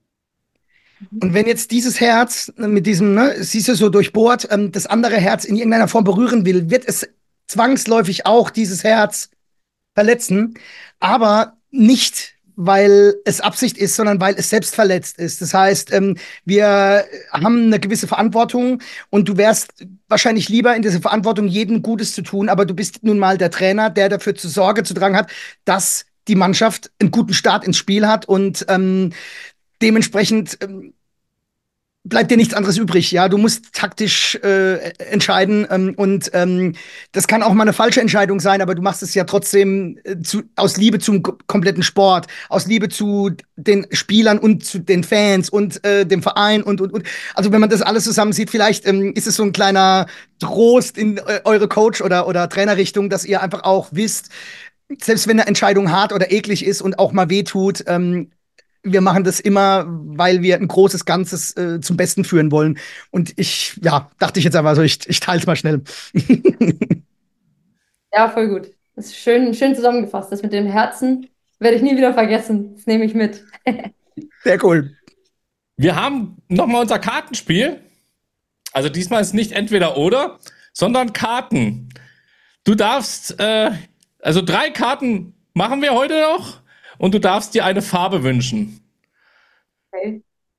Speaker 2: Und wenn jetzt dieses Herz mit diesem, ne, siehst du, so durchbohrt, das andere Herz in irgendeiner Form berühren will, wird es zwangsläufig auch dieses Herz verletzen, aber nicht, weil es Absicht ist, sondern weil es selbst verletzt ist. Das heißt, wir haben eine gewisse Verantwortung und du wärst wahrscheinlich lieber in dieser Verantwortung, jedem Gutes zu tun, aber du bist nun mal der Trainer, der dafür zu Sorge zu tragen hat, dass die Mannschaft einen guten Start ins Spiel hat und dementsprechend bleibt dir nichts anderes übrig. Ja, du musst taktisch entscheiden und das kann auch mal eine falsche Entscheidung sein, aber du machst es ja trotzdem aus Liebe zum kompletten Sport, aus Liebe zu den Spielern und zu den Fans und dem Verein und. Also wenn man das alles zusammen sieht, vielleicht ist es so ein kleiner Trost in eure Coach- oder Trainerrichtung, dass ihr einfach auch wisst, selbst wenn eine Entscheidung hart oder eklig ist und auch mal wehtut, wir machen das immer, weil wir ein großes Ganzes zum Besten führen wollen. Und ja, dachte ich jetzt einfach so, ich teile es mal schnell.
Speaker 4: Ja, voll gut. Das ist schön, schön zusammengefasst. Das mit dem Herzen werde ich nie wieder vergessen. Das nehme ich mit.
Speaker 2: Sehr cool.
Speaker 3: Wir haben nochmal unser Kartenspiel. Also diesmal ist nicht entweder oder, sondern Karten. Du darfst, also 3 Karten machen wir heute noch und du darfst dir eine Farbe wünschen.
Speaker 4: Okay,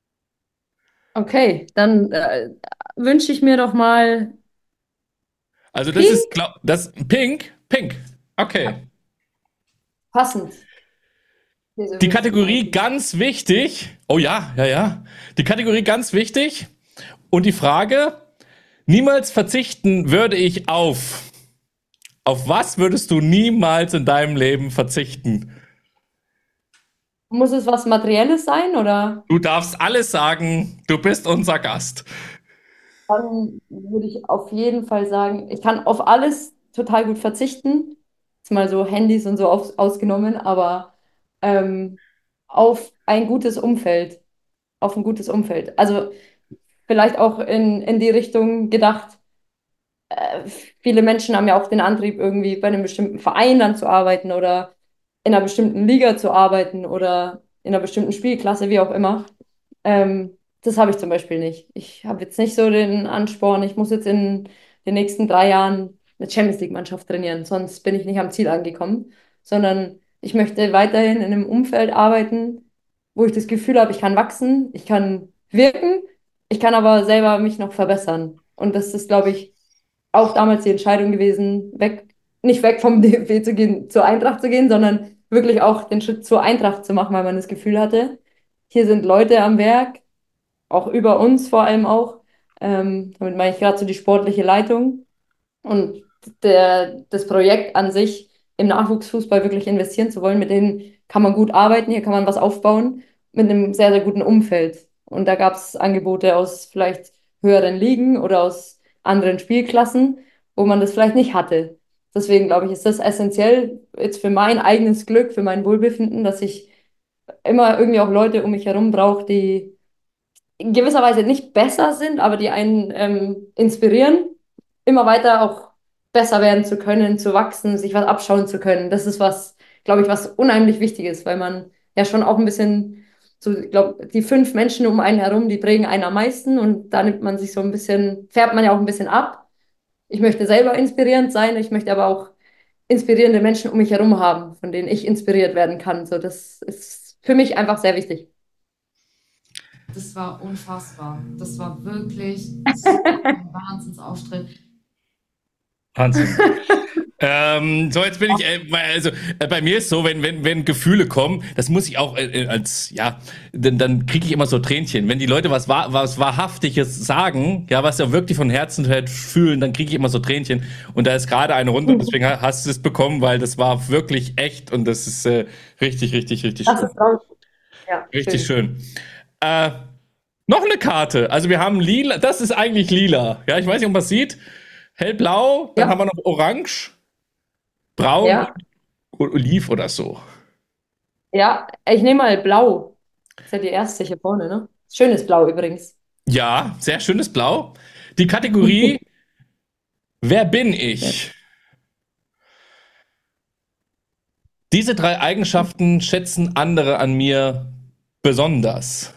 Speaker 4: okay, dann wünsche ich mir doch mal
Speaker 3: Also das ist,
Speaker 4: Pink.
Speaker 3: das Pink, Pink. Okay.
Speaker 4: Passend. Diese
Speaker 3: Die
Speaker 4: Wünsche
Speaker 3: Kategorie
Speaker 4: eigentlich.
Speaker 3: ganz wichtig. Oh ja, ja, ja. Die Kategorie ganz wichtig. Und die Frage, niemals verzichten würde ich auf. Auf was würdest du niemals in deinem Leben verzichten?
Speaker 4: Muss es was Materielles sein oder?
Speaker 3: Du darfst alles sagen, du bist unser Gast.
Speaker 4: Dann würde ich auf jeden Fall sagen, ich kann auf alles total gut verzichten. Jetzt mal so Handys und so ausgenommen, aber ähm, auf ein gutes Umfeld. Auf ein gutes Umfeld. Also vielleicht auch in die Richtung gedacht, viele Menschen haben ja auch den Antrieb, irgendwie bei einem bestimmten Verein dann zu arbeiten oder in einer bestimmten Liga zu arbeiten oder in einer bestimmten Spielklasse, wie auch immer. Das habe ich zum Beispiel nicht. Ich habe jetzt nicht so den Ansporn, ich muss jetzt in den nächsten 3 Jahren eine Champions League-Mannschaft trainieren, sonst bin ich nicht am Ziel angekommen, sondern ich möchte weiterhin in einem Umfeld arbeiten, wo ich das Gefühl habe, ich kann wachsen, ich kann wirken, ich kann aber selber mich noch verbessern. Und das ist, glaube ich, auch damals die Entscheidung gewesen, nicht weg vom DFB zu gehen, zur Eintracht zu gehen, sondern wirklich auch den Schritt zur Eintracht zu machen, weil man das Gefühl hatte, hier sind Leute am Werk, auch über uns vor allem auch. Damit meine ich gerade so die sportliche Leitung und das Projekt an sich im Nachwuchsfußball wirklich investieren zu wollen, mit denen kann man gut arbeiten, hier kann man was aufbauen mit einem sehr, sehr guten Umfeld. Und da gab es Angebote aus vielleicht höheren Ligen oder aus anderen Spielklassen, wo man das vielleicht nicht hatte. Deswegen glaube ich, ist das essentiell jetzt für mein eigenes Glück, für mein Wohlbefinden, dass ich immer irgendwie auch Leute um mich herum brauche, die in gewisser Weise nicht besser sind, aber die einen inspirieren, immer weiter auch besser werden zu können, zu wachsen, sich was abschauen zu können. Das ist was, glaube ich, was unheimlich wichtig ist, weil man ja schon auch ein bisschen, so, ich glaube, die 5 Menschen um einen herum, die prägen einen am meisten und da nimmt man sich so ein bisschen, färbt man ja auch ein bisschen ab. Ich möchte selber inspirierend sein, ich möchte aber auch inspirierende Menschen um mich herum haben, von denen ich inspiriert werden kann. So, das ist für mich einfach sehr wichtig.
Speaker 5: Das war unfassbar. Das war wirklich so ein Wahnsinnsauftritt.
Speaker 3: Wahnsinn. So, jetzt bin ich, bei mir ist so, wenn Gefühle kommen, das muss ich auch dann kriege ich immer so Tränchen. Wenn die Leute was Wahrhaftiges sagen, ja, was ja wirklich von Herzen fühlen, dann kriege ich immer so Tränchen. Und da ist gerade eine runter, deswegen hast du es bekommen, weil das war wirklich echt und das ist richtig, richtig, richtig
Speaker 4: Das
Speaker 3: schön.
Speaker 4: ist traurig. Ja,
Speaker 3: Richtig schön. Noch eine Karte. Also wir haben lila, das ist eigentlich lila. Ja, ich weiß nicht, ob man es sieht. Hellblau, dann
Speaker 4: Ja.
Speaker 3: haben wir noch orange, braun
Speaker 4: Ja.
Speaker 3: und oliv oder so.
Speaker 4: Ja, ich nehme mal blau. Das ist ja die erste hier vorne, ne? Schönes Blau übrigens.
Speaker 3: Ja, sehr schönes Blau. Die Kategorie Wer bin ich? Diese 3 Eigenschaften schätzen andere an mir besonders.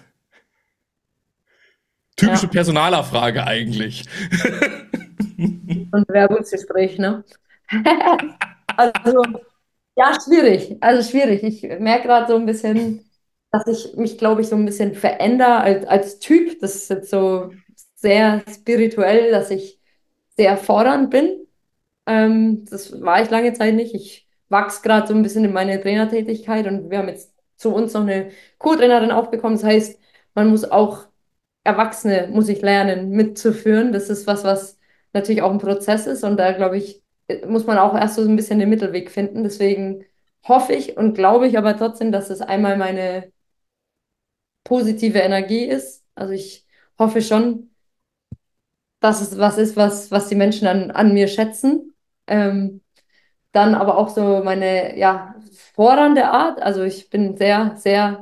Speaker 3: Typische
Speaker 4: Ja.
Speaker 3: Personalerfrage eigentlich.
Speaker 4: Und Bewerbungsgespräch, ne? Also, ja, schwierig. Also schwierig. Ich merke gerade so ein bisschen, dass ich mich, glaube ich, so ein bisschen verändere als Typ. Das ist jetzt so sehr spirituell, dass ich sehr fordernd bin. Das war ich lange Zeit nicht. Ich wachse gerade so ein bisschen in meine Trainertätigkeit und wir haben jetzt zu uns noch eine Co-Trainerin aufbekommen. Das heißt, man muss auch Erwachsene, muss ich lernen, mitzuführen. Das ist was natürlich auch ein Prozess ist und da, glaube ich, muss man auch erst so ein bisschen den Mittelweg finden. Deswegen hoffe ich und glaube ich aber trotzdem, dass es einmal meine positive Energie ist. Also ich hoffe schon, dass es was ist, was die Menschen an mir schätzen. Dann aber auch so meine, ja, fordernde Art. Also ich bin sehr, sehr,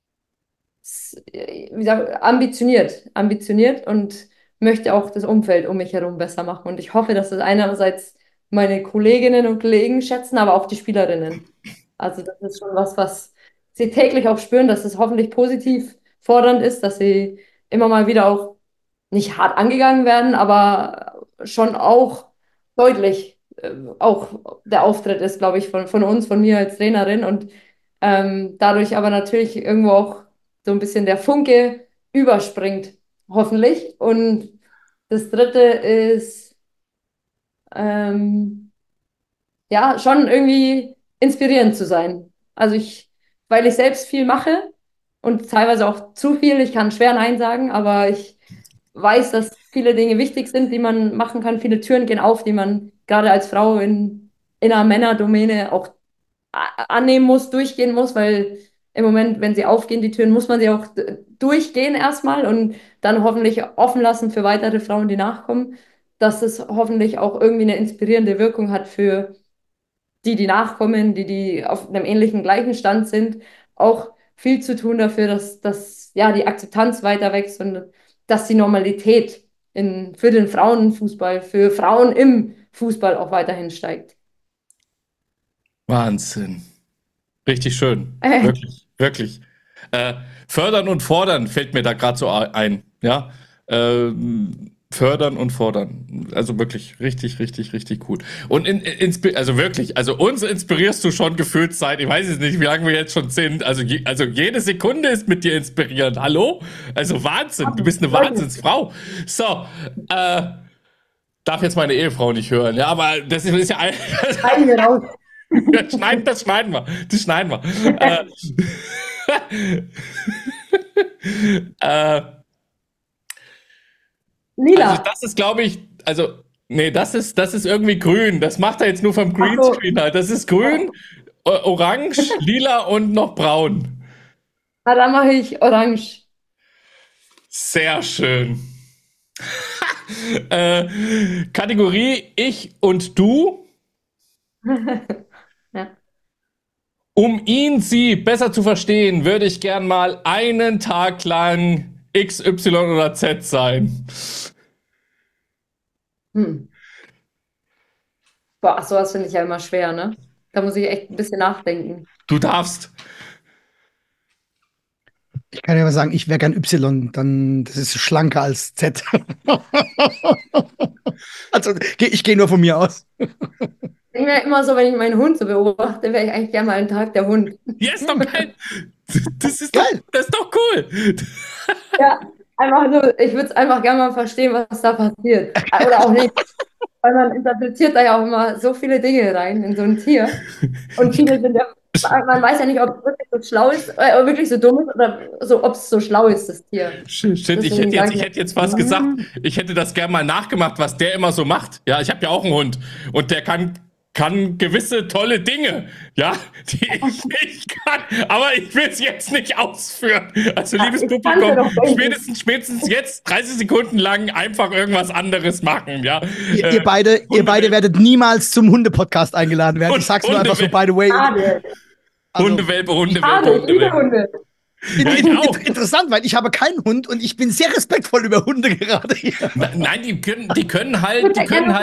Speaker 4: wie sag, ambitioniert und möchte auch das Umfeld um mich herum besser machen. Und ich hoffe, dass das einerseits meine Kolleginnen und Kollegen schätzen, aber auch die Spielerinnen. Also das ist schon was sie täglich auch spüren, dass es hoffentlich positiv fordernd ist, dass sie immer mal wieder auch nicht hart angegangen werden, aber schon auch deutlich auch der Auftritt ist, glaube ich, von uns, von mir als Trainerin und dadurch aber natürlich irgendwo auch so ein bisschen der Funke überspringt, hoffentlich. Und das dritte ist ja schon irgendwie inspirierend zu sein. Also weil ich selbst viel mache und teilweise auch zu viel, ich kann schwer Nein sagen, aber ich weiß, dass viele Dinge wichtig sind, die man machen kann. Viele Türen gehen auf, die man gerade als Frau in einer Männerdomäne auch annehmen muss, durchgehen muss, weil im Moment, wenn sie aufgehen, die Türen, muss man sie auch durchgehen erstmal und dann hoffentlich offen lassen für weitere Frauen, die nachkommen, dass es hoffentlich auch irgendwie eine inspirierende Wirkung hat für die nachkommen, die auf einem ähnlichen gleichen Stand sind, auch viel zu tun dafür, dass ja, die Akzeptanz weiter wächst und dass die Normalität für den Frauenfußball, für Frauen im Fußball auch weiterhin steigt.
Speaker 3: Wahnsinn. Richtig schön. Wirklich, wirklich. Fördern und fordern fällt mir da gerade so ein. Ja. Fördern und fordern. Also wirklich richtig, richtig, richtig gut. Und also wirklich, also uns inspirierst du schon gefühlt seit, ich weiß jetzt nicht, wie lange wir jetzt schon sind. Also jede Sekunde ist mit dir inspirierend. Hallo? Also Wahnsinn, du bist eine Wahnsinnsfrau. So, darf jetzt meine Ehefrau nicht hören, ja, aber das ist ja
Speaker 4: Schneiden wir raus.
Speaker 3: das schneiden wir. Das schneiden wir.
Speaker 4: Lila.
Speaker 3: Also das ist, glaube ich, nee, das ist irgendwie grün. Das macht er jetzt nur vom Greenscreen halt. Das ist grün Orange, lila und noch braun.
Speaker 4: Na, dann mache ich orange.
Speaker 3: Sehr schön. Kategorie Ich und Du.
Speaker 4: Ja.
Speaker 3: Um ihn, sie besser zu verstehen, würde ich gern mal einen Tag lang X, Y oder Z sein.
Speaker 4: Boah, sowas finde ich ja immer schwer, ne? Da muss ich echt ein bisschen nachdenken.
Speaker 3: Du darfst.
Speaker 2: Ich kann ja mal sagen, ich wäre gern Y, dann das ist schlanker als Z. Also ich gehe nur von mir aus.
Speaker 4: Ich denke mir immer so, wenn ich meinen Hund so beobachte, wäre ich eigentlich gerne mal einen Tag der Hund.
Speaker 3: Ja, ist doch geil. Das ist
Speaker 2: Geil.
Speaker 3: Das ist doch cool.
Speaker 4: Ja, einfach nur, ich würde es einfach gerne mal verstehen, was da passiert. Oder auch nicht. Weil man interpretiert da ja auch immer so viele Dinge rein in so ein Tier. Und viele sind ja, man weiß ja nicht, ob es wirklich so schlau ist, wirklich so dumm ist oder so, ob es so schlau ist, das Tier.
Speaker 3: Shit, ich hätte jetzt fast gesagt, ich hätte das gerne mal nachgemacht, was der immer so macht. Ja, ich habe ja auch einen Hund und der kann gewisse tolle Dinge, ja, die ich nicht kann, aber ich will es jetzt nicht ausführen. Also, liebes Publikum, spätestens jetzt 30 Sekunden lang einfach irgendwas anderes machen, ja.
Speaker 2: Ihr beide werdet niemals zum Hunde-Podcast eingeladen werden. Ich sag's nur einfach so, by the way.
Speaker 4: Also,
Speaker 3: Hundewelpe.
Speaker 4: ich liebe Hunde.
Speaker 2: Interessant, weil ich habe keinen Hund und ich bin sehr respektvoll über Hunde gerade hier.
Speaker 3: Nein, die können halt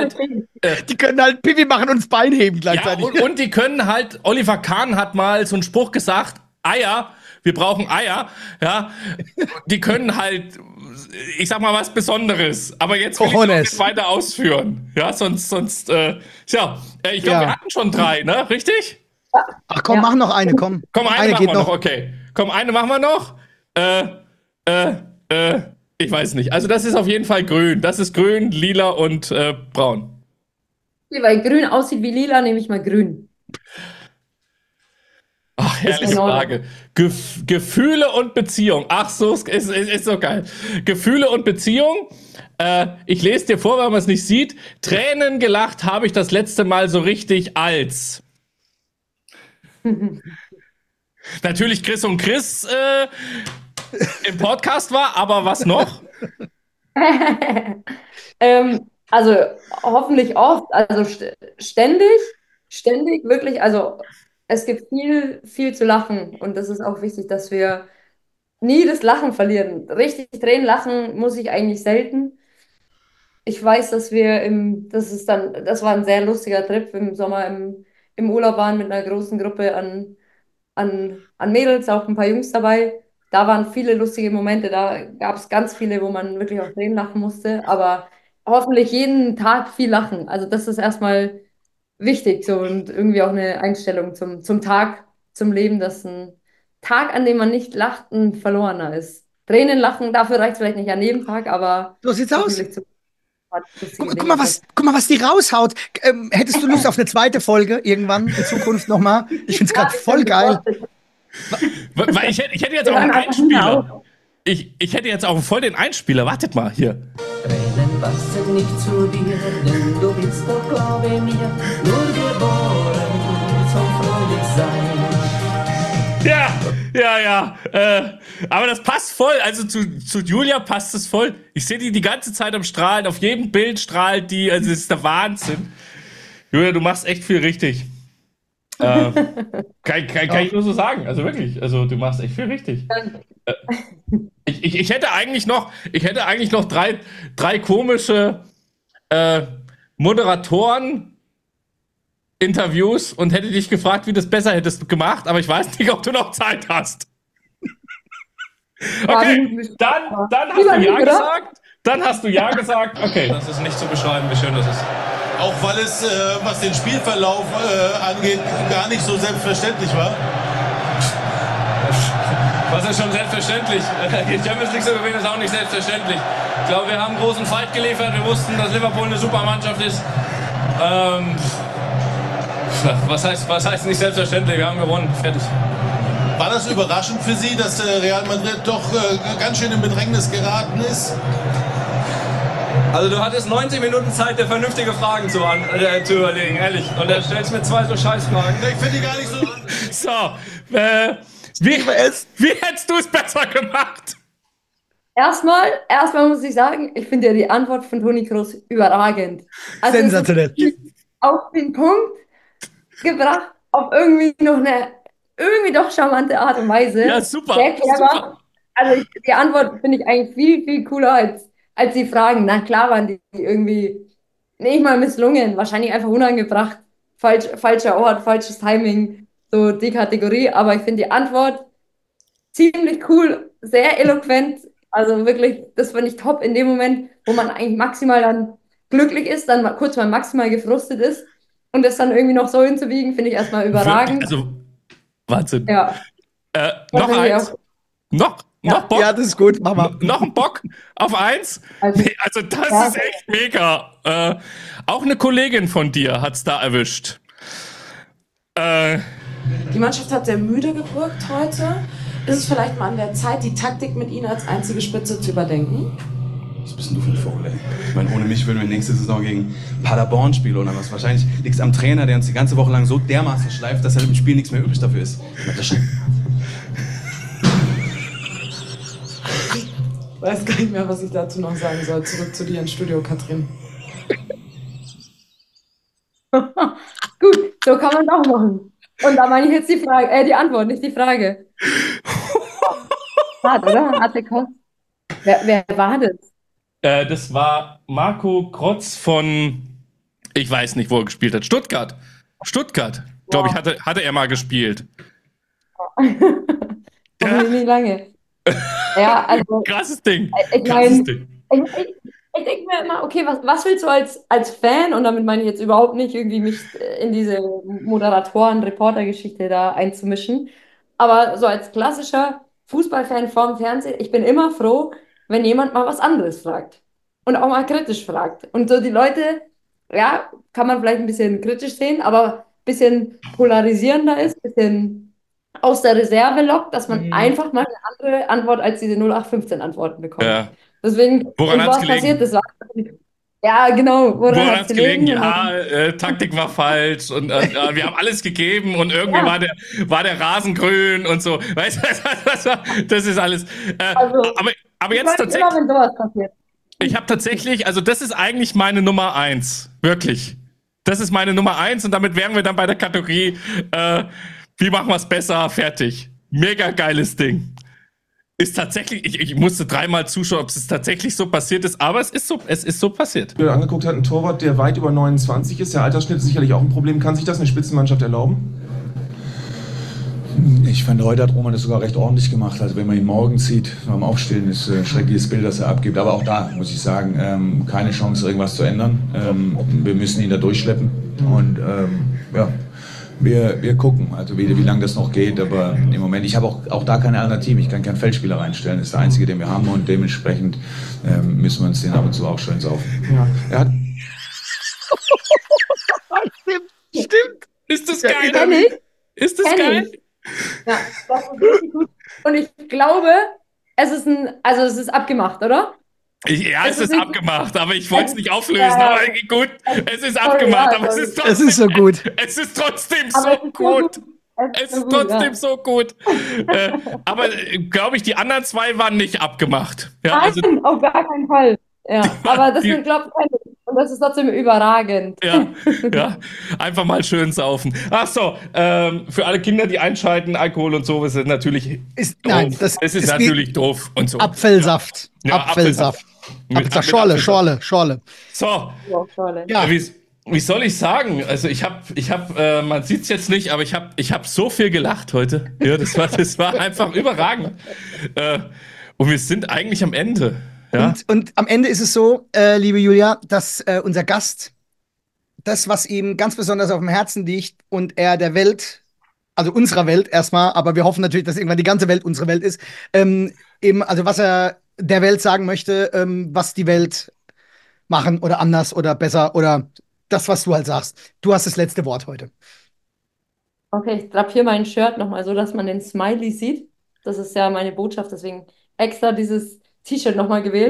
Speaker 2: Pipi machen und das Bein heben gleichzeitig.
Speaker 3: Ja, und die können halt, Oliver Kahn hat mal so einen Spruch gesagt, Eier, wir brauchen Eier, ja, die können halt, ich sag mal, was Besonderes, aber jetzt will ich das nicht weiter ausführen, ja, sonst, ich glaube, wir hatten schon 3, ne, richtig?
Speaker 2: Ach komm, mach noch eine, komm.
Speaker 3: Komm, eine machen wir noch, okay. Komm, eine machen wir noch. Ich weiß nicht. Also das ist auf jeden Fall grün. Das ist grün, lila und braun.
Speaker 4: Weil grün aussieht wie lila, nehme ich mal grün.
Speaker 3: Ach, herrliche Frage. Gefühle und Beziehung. Ach so, ist so geil. Gefühle und Beziehung. Ich lese dir vor, weil man es nicht sieht. Tränen gelacht habe ich das letzte Mal so richtig als... Natürlich Chris und Chris im Podcast war, aber was noch?
Speaker 4: Also hoffentlich oft, also ständig, wirklich, also es gibt viel zu lachen und das ist auch wichtig, dass wir nie das Lachen verlieren. Richtig Tränen lachen muss ich eigentlich selten. Ich weiß, dass das war ein sehr lustiger Trip im Sommer im Urlaub waren mit einer großen Gruppe an Mädels, auch ein paar Jungs dabei. Da waren viele lustige Momente, da gab es ganz viele, wo man wirklich auch Tränen lachen musste, aber hoffentlich jeden Tag viel lachen. Also das ist erstmal wichtig so und irgendwie auch eine Einstellung zum Tag, zum Leben, dass ein Tag, an dem man nicht lacht, ein verlorener ist. Tränen lachen, dafür reicht es vielleicht nicht an jedem Tag, aber
Speaker 2: so sieht's aus.
Speaker 4: Guck
Speaker 2: mal, was die raushaut. Hättest du Lust auf eine zweite Folge irgendwann in Zukunft nochmal? Ich find's gerade voll geil.
Speaker 3: Weil ich hätte jetzt auch einen Einspieler. Ich hätte jetzt auch voll den Einspieler. Wartet mal, hier.
Speaker 6: Tränen passen nicht zu dir, denn du bist doch, glaube mir, nur geboren zum fröhlich sein.
Speaker 3: Ja. Aber das passt voll. Also zu Julia passt es voll. Ich sehe die ganze Zeit am Strahlen. Auf jedem Bild strahlt die. Also es ist der Wahnsinn. Julia, du machst echt viel richtig. Kann ich nur so sagen. Also wirklich. Also du machst echt viel richtig. Ich hätte eigentlich noch drei komische Moderatoren Interviews und hätte dich gefragt, wie das besser hättest gemacht, aber ich weiß nicht, ob du noch Zeit hast. Okay, dann hast du ja gesagt. Dann hast du ja gesagt. Okay.
Speaker 7: Das ist nicht zu beschreiben, wie schön das ist. Auch weil es, was den Spielverlauf angeht, gar nicht so selbstverständlich war.
Speaker 8: Was ist schon selbstverständlich? Die Champions League zu gewinnen ist auch nicht selbstverständlich. Ich glaube, wir haben einen großen Fight geliefert. Wir wussten, dass Liverpool eine super Mannschaft ist. Was heißt nicht selbstverständlich? Wir haben gewonnen. Fertig.
Speaker 7: War das überraschend für Sie, dass Real Madrid doch ganz schön in Bedrängnis geraten ist?
Speaker 8: Also du hattest 90 Minuten Zeit, dir vernünftige Fragen zu überlegen, ehrlich. Und dann stellst du mir 2 so Scheißfragen.
Speaker 7: Ich finde die gar nicht so.
Speaker 3: So, wie hättest du es besser gemacht?
Speaker 4: Erstmal muss ich sagen, ich finde ja die Antwort von Toni Kroos überragend. Also
Speaker 2: Sensationell.
Speaker 4: auf den Punkt gebracht, auf irgendwie noch eine irgendwie doch charmante Art und Weise.
Speaker 3: Ja, super.
Speaker 4: Sehr clever.
Speaker 3: Super.
Speaker 4: Also die Antwort finde ich eigentlich viel, viel cooler als die Fragen. Na klar waren die irgendwie nicht mal misslungen, wahrscheinlich einfach unangebracht. Falscher Ort, falsches Timing, so die Kategorie. Aber ich finde die Antwort ziemlich cool, sehr eloquent. Also wirklich, das fand ich top in dem Moment, wo man eigentlich maximal dann glücklich ist, dann mal kurz mal maximal gefrustet ist und das dann irgendwie noch so hinzubiegen, finde ich erstmal überragend.
Speaker 3: Also, Wahnsinn.
Speaker 4: Ja.
Speaker 3: Noch
Speaker 4: finde ich
Speaker 3: eins?
Speaker 4: auch.
Speaker 3: Noch Bock?
Speaker 2: Ja, das ist gut. Mach mal.
Speaker 3: Noch ein Bock auf eins?
Speaker 4: Also,
Speaker 3: Nee, also das
Speaker 4: ja.
Speaker 3: ist echt mega. Auch eine Kollegin von dir hat's da erwischt.
Speaker 9: Die Mannschaft hat sehr müde gewirkt heute. Ist es vielleicht mal an der Zeit, die Taktik mit Ihnen als einzige Spitze zu überdenken?
Speaker 10: Was bist denn du für ein Vogel, ey? Ich meine, ohne mich würden wir nächste Saison gegen Paderborn spielen oder was. Wahrscheinlich liegt es am Trainer, der uns die ganze Woche lang so dermaßen schleift, dass halt im Spiel nichts mehr übrig dafür ist.
Speaker 9: Ich weiß gar nicht mehr, was ich dazu noch sagen soll. Zurück zu dir ins Studio, Katrin.
Speaker 4: Gut, so kann man es auch machen. Und da meine ich jetzt die Antwort, nicht die Frage. Hart, oder? Harte Kost. Wer war das?
Speaker 3: Das war Marco Krotz von, ich weiß nicht, wo er gespielt hat. Stuttgart, glaube ich, hatte er mal gespielt.
Speaker 4: Hoffentlich nicht lange. Ja, also,
Speaker 3: Krasses Ding.
Speaker 4: ich
Speaker 3: Krasses
Speaker 4: meine,
Speaker 3: Ding.
Speaker 4: ich denke mir immer, okay, was willst du als Fan, und damit meine ich jetzt überhaupt nicht irgendwie mich in diese Moderatoren-Reporter-Geschichte da einzumischen, aber so als klassischer Fußballfan vorm Fernsehen, ich bin immer froh, wenn jemand mal was anderes fragt und auch mal kritisch fragt. Und so die Leute, ja, kann man vielleicht ein bisschen kritisch sehen, aber ein bisschen polarisierender ist, ein bisschen aus der Reserve lockt, dass man einfach mal eine andere Antwort als diese 0815-Antworten bekommt.
Speaker 3: Ja.
Speaker 4: Deswegen,
Speaker 3: Woran hat's
Speaker 4: was
Speaker 3: gelegen?
Speaker 4: passiert, das war. Ja, genau, woran
Speaker 3: Woran
Speaker 4: hat's
Speaker 3: hat's gelegen?
Speaker 4: gelegen?
Speaker 3: Ja, Taktik war falsch und wir haben alles gegeben und irgendwie
Speaker 4: Ja.
Speaker 3: war der Rasen grün und so. Weißt du, das ist alles.
Speaker 4: Also,
Speaker 3: aber
Speaker 4: Ich
Speaker 3: jetzt
Speaker 4: freue mich
Speaker 3: tatsächlich,
Speaker 4: immer, wenn sowas passiert.
Speaker 3: ich habe tatsächlich, also das ist eigentlich meine Nummer 1. Wirklich. Das ist meine Nummer 1 und damit wären wir dann bei der Kategorie, wie machen wir es besser, fertig. Mega geiles Ding. Ist tatsächlich, ich musste 3-mal zuschauen, ob es tatsächlich so passiert ist, aber es ist so passiert.
Speaker 11: Angeguckt hat, ein Torwart, der weit über 29 ist. Der Altersschnitt ist sicherlich auch ein Problem. Kann sich das eine Spitzenmannschaft erlauben?
Speaker 12: Ich fand, heute hat Roman das sogar recht ordentlich gemacht. Also wenn man ihn morgen sieht, beim Aufstehen, ist ein schreckliches Bild, das er abgibt. Aber auch da, muss ich sagen, keine Chance, irgendwas zu ändern. Wir müssen ihn da durchschleppen. Und ja, wir gucken, also wie lange das noch geht. Aber im Moment, ich habe auch da keine Alternative. Ich kann keinen Feldspieler reinstellen. Das ist der einzige, den wir haben. Und dementsprechend müssen wir uns den ab und zu auch schön saufen.
Speaker 11: Ja. Er hat
Speaker 2: Stimmt.
Speaker 3: Ist das geil?
Speaker 4: Kenn ich.
Speaker 3: Ist das
Speaker 4: Kenn
Speaker 3: geil?
Speaker 4: Ja, das ist richtig gut. Und ich glaube, es ist abgemacht, oder?
Speaker 3: Ja, es ist
Speaker 4: nicht-
Speaker 3: abgemacht, aber ich wollte es nicht auflösen.
Speaker 4: Ja.
Speaker 3: Aber gut, es ist
Speaker 4: Sorry,
Speaker 3: abgemacht,
Speaker 4: ja,
Speaker 3: aber es
Speaker 4: sorry.
Speaker 3: ist trotzdem,
Speaker 2: Es ist so gut.
Speaker 3: es ist trotzdem
Speaker 4: Aber
Speaker 3: so
Speaker 4: es ist so
Speaker 3: gut. Es
Speaker 4: so
Speaker 3: ist
Speaker 4: gut,
Speaker 3: trotzdem
Speaker 4: ja.
Speaker 3: so gut. Aber glaube ich, die anderen 2 waren nicht abgemacht. Ja, also,
Speaker 4: Nein, auf gar keinen Fall. Ja, aber das
Speaker 3: die-
Speaker 4: glaubt keiner. Und das ist trotzdem überragend.
Speaker 3: ja, einfach mal schön saufen. Ach so, für alle Kinder, die einschalten, Alkohol und so, ist natürlich
Speaker 2: Nein,
Speaker 3: doof. Es ist natürlich doof und so.
Speaker 2: Apfelsaft.
Speaker 3: Ja,
Speaker 2: Apfelsaft.
Speaker 3: Mit
Speaker 2: Schorle.
Speaker 3: So,
Speaker 4: Ja, toll.
Speaker 2: Ja.
Speaker 3: wie soll ich sagen? Also ich habe, man sieht es jetzt nicht, aber ich hab so viel gelacht heute. Ja, das war einfach überragend. Und wir sind eigentlich am Ende. Ja?
Speaker 2: Und am Ende ist es so, liebe Julia, dass unser Gast das, was ihm ganz besonders auf dem Herzen liegt und er der Welt, also unserer Welt erstmal, aber wir hoffen natürlich, dass irgendwann die ganze Welt unsere Welt ist, eben, also was er der Welt sagen möchte, was die Welt machen oder anders oder besser oder das, was du halt sagst. Du hast das letzte Wort heute.
Speaker 4: Okay, ich drapiere mein Shirt nochmal so, dass man den Smiley sieht. Das ist ja meine Botschaft, deswegen extra dieses T-Shirt nochmal gewählt.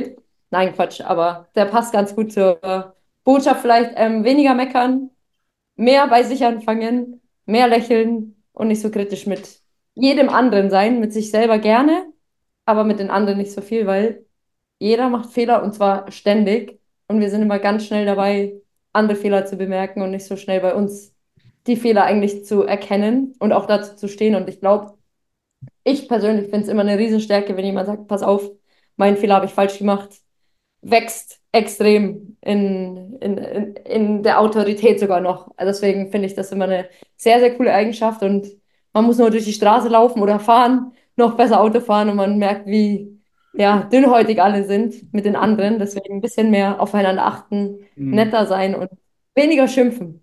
Speaker 4: Nein, Quatsch, aber der passt ganz gut zur Botschaft vielleicht. Weniger meckern, mehr bei sich anfangen, mehr lächeln und nicht so kritisch mit jedem anderen sein, mit sich selber gerne, aber mit den anderen nicht so viel, weil jeder macht Fehler und zwar ständig und wir sind immer ganz schnell dabei, andere Fehler zu bemerken und nicht so schnell bei uns die Fehler eigentlich zu erkennen und auch dazu zu stehen. Und ich glaube, ich persönlich finde es immer eine Riesenstärke, wenn jemand sagt, pass auf, meinen Fehler habe ich falsch gemacht, wächst extrem in der Autorität sogar noch. Also deswegen finde ich das immer eine sehr, sehr coole Eigenschaft und man muss nur durch die Straße laufen oder fahren, noch besser Auto fahren und man merkt, wie ja, dünnhäutig alle sind mit den anderen. Deswegen ein bisschen mehr aufeinander achten, netter sein und weniger schimpfen.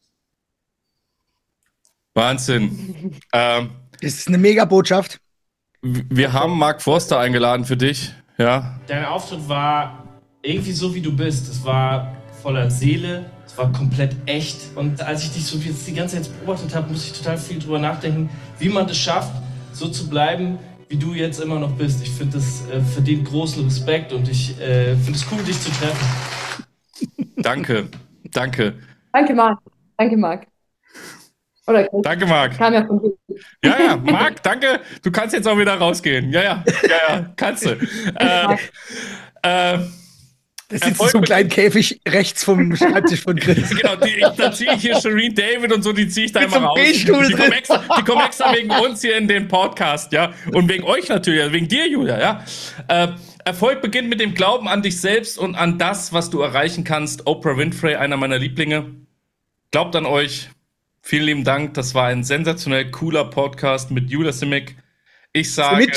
Speaker 3: Wahnsinn.
Speaker 2: Das ist eine Mega-Botschaft.
Speaker 3: Wir haben Mark Forster eingeladen für dich. Ja.
Speaker 13: Dein Auftritt war irgendwie so, wie du bist. Es war voller Seele, es war komplett echt. Und als ich dich so jetzt die ganze Zeit beobachtet habe, musste ich total viel drüber nachdenken, wie man es schafft, so zu bleiben, wie du jetzt immer noch bist. Ich finde, das verdient großen Respekt und ich finde es cool, dich zu treffen.
Speaker 3: Danke.
Speaker 4: Danke, Marc. Danke, Marc. Oder Chris.
Speaker 3: Danke, Marc.
Speaker 4: Kam ja von dir.
Speaker 3: Ja, Marc, danke. Du kannst jetzt auch wieder rausgehen. Ja, kannst du.
Speaker 2: Das sitzt in so einem kleinen Käfig rechts vom Schreibtisch von Chris.
Speaker 3: Genau, da ziehe ich hier Shireen David und so, die ziehe ich da immer raus. Die kommen extra wegen uns hier in den Podcast, ja. Und wegen euch natürlich, also wegen dir, Julia, ja. Erfolg beginnt mit dem Glauben an dich selbst und an das, was du erreichen kannst. Oprah Winfrey, einer meiner Lieblinge. Glaubt an euch. Vielen lieben Dank. Das war ein sensationell cooler Podcast mit Julia Simic. Ich sage...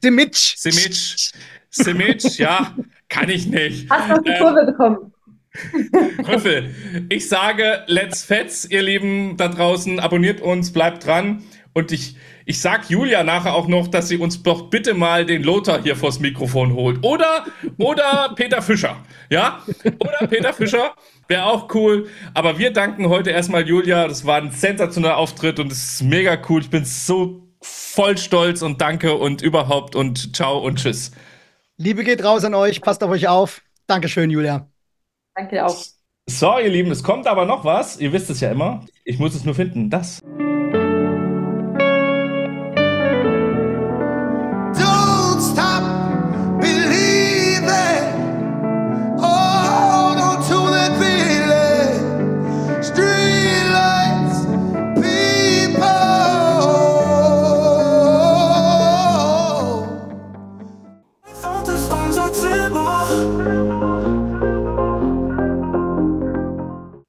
Speaker 3: Simic, ja. Kann ich nicht.
Speaker 4: Hast du die Kurve bekommen?
Speaker 3: Rüffel, ich sage, let's fetz, ihr Lieben da draußen, abonniert uns, bleibt dran und ich sag Julia nachher auch noch, dass sie uns doch bitte mal den Lothar hier vors Mikrofon holt. Oder Peter Fischer, ja? Oder Peter Fischer, wäre auch cool. Aber wir danken heute erstmal Julia, das war ein sensationeller Auftritt und es ist mega cool. Ich bin so voll stolz und danke und überhaupt und ciao und tschüss.
Speaker 2: Liebe geht raus an euch, passt auf euch auf. Dankeschön, Julia.
Speaker 4: Danke auch.
Speaker 3: So, ihr Lieben, es kommt aber noch was. Ihr wisst es ja immer. Ich muss es nur finden. Das.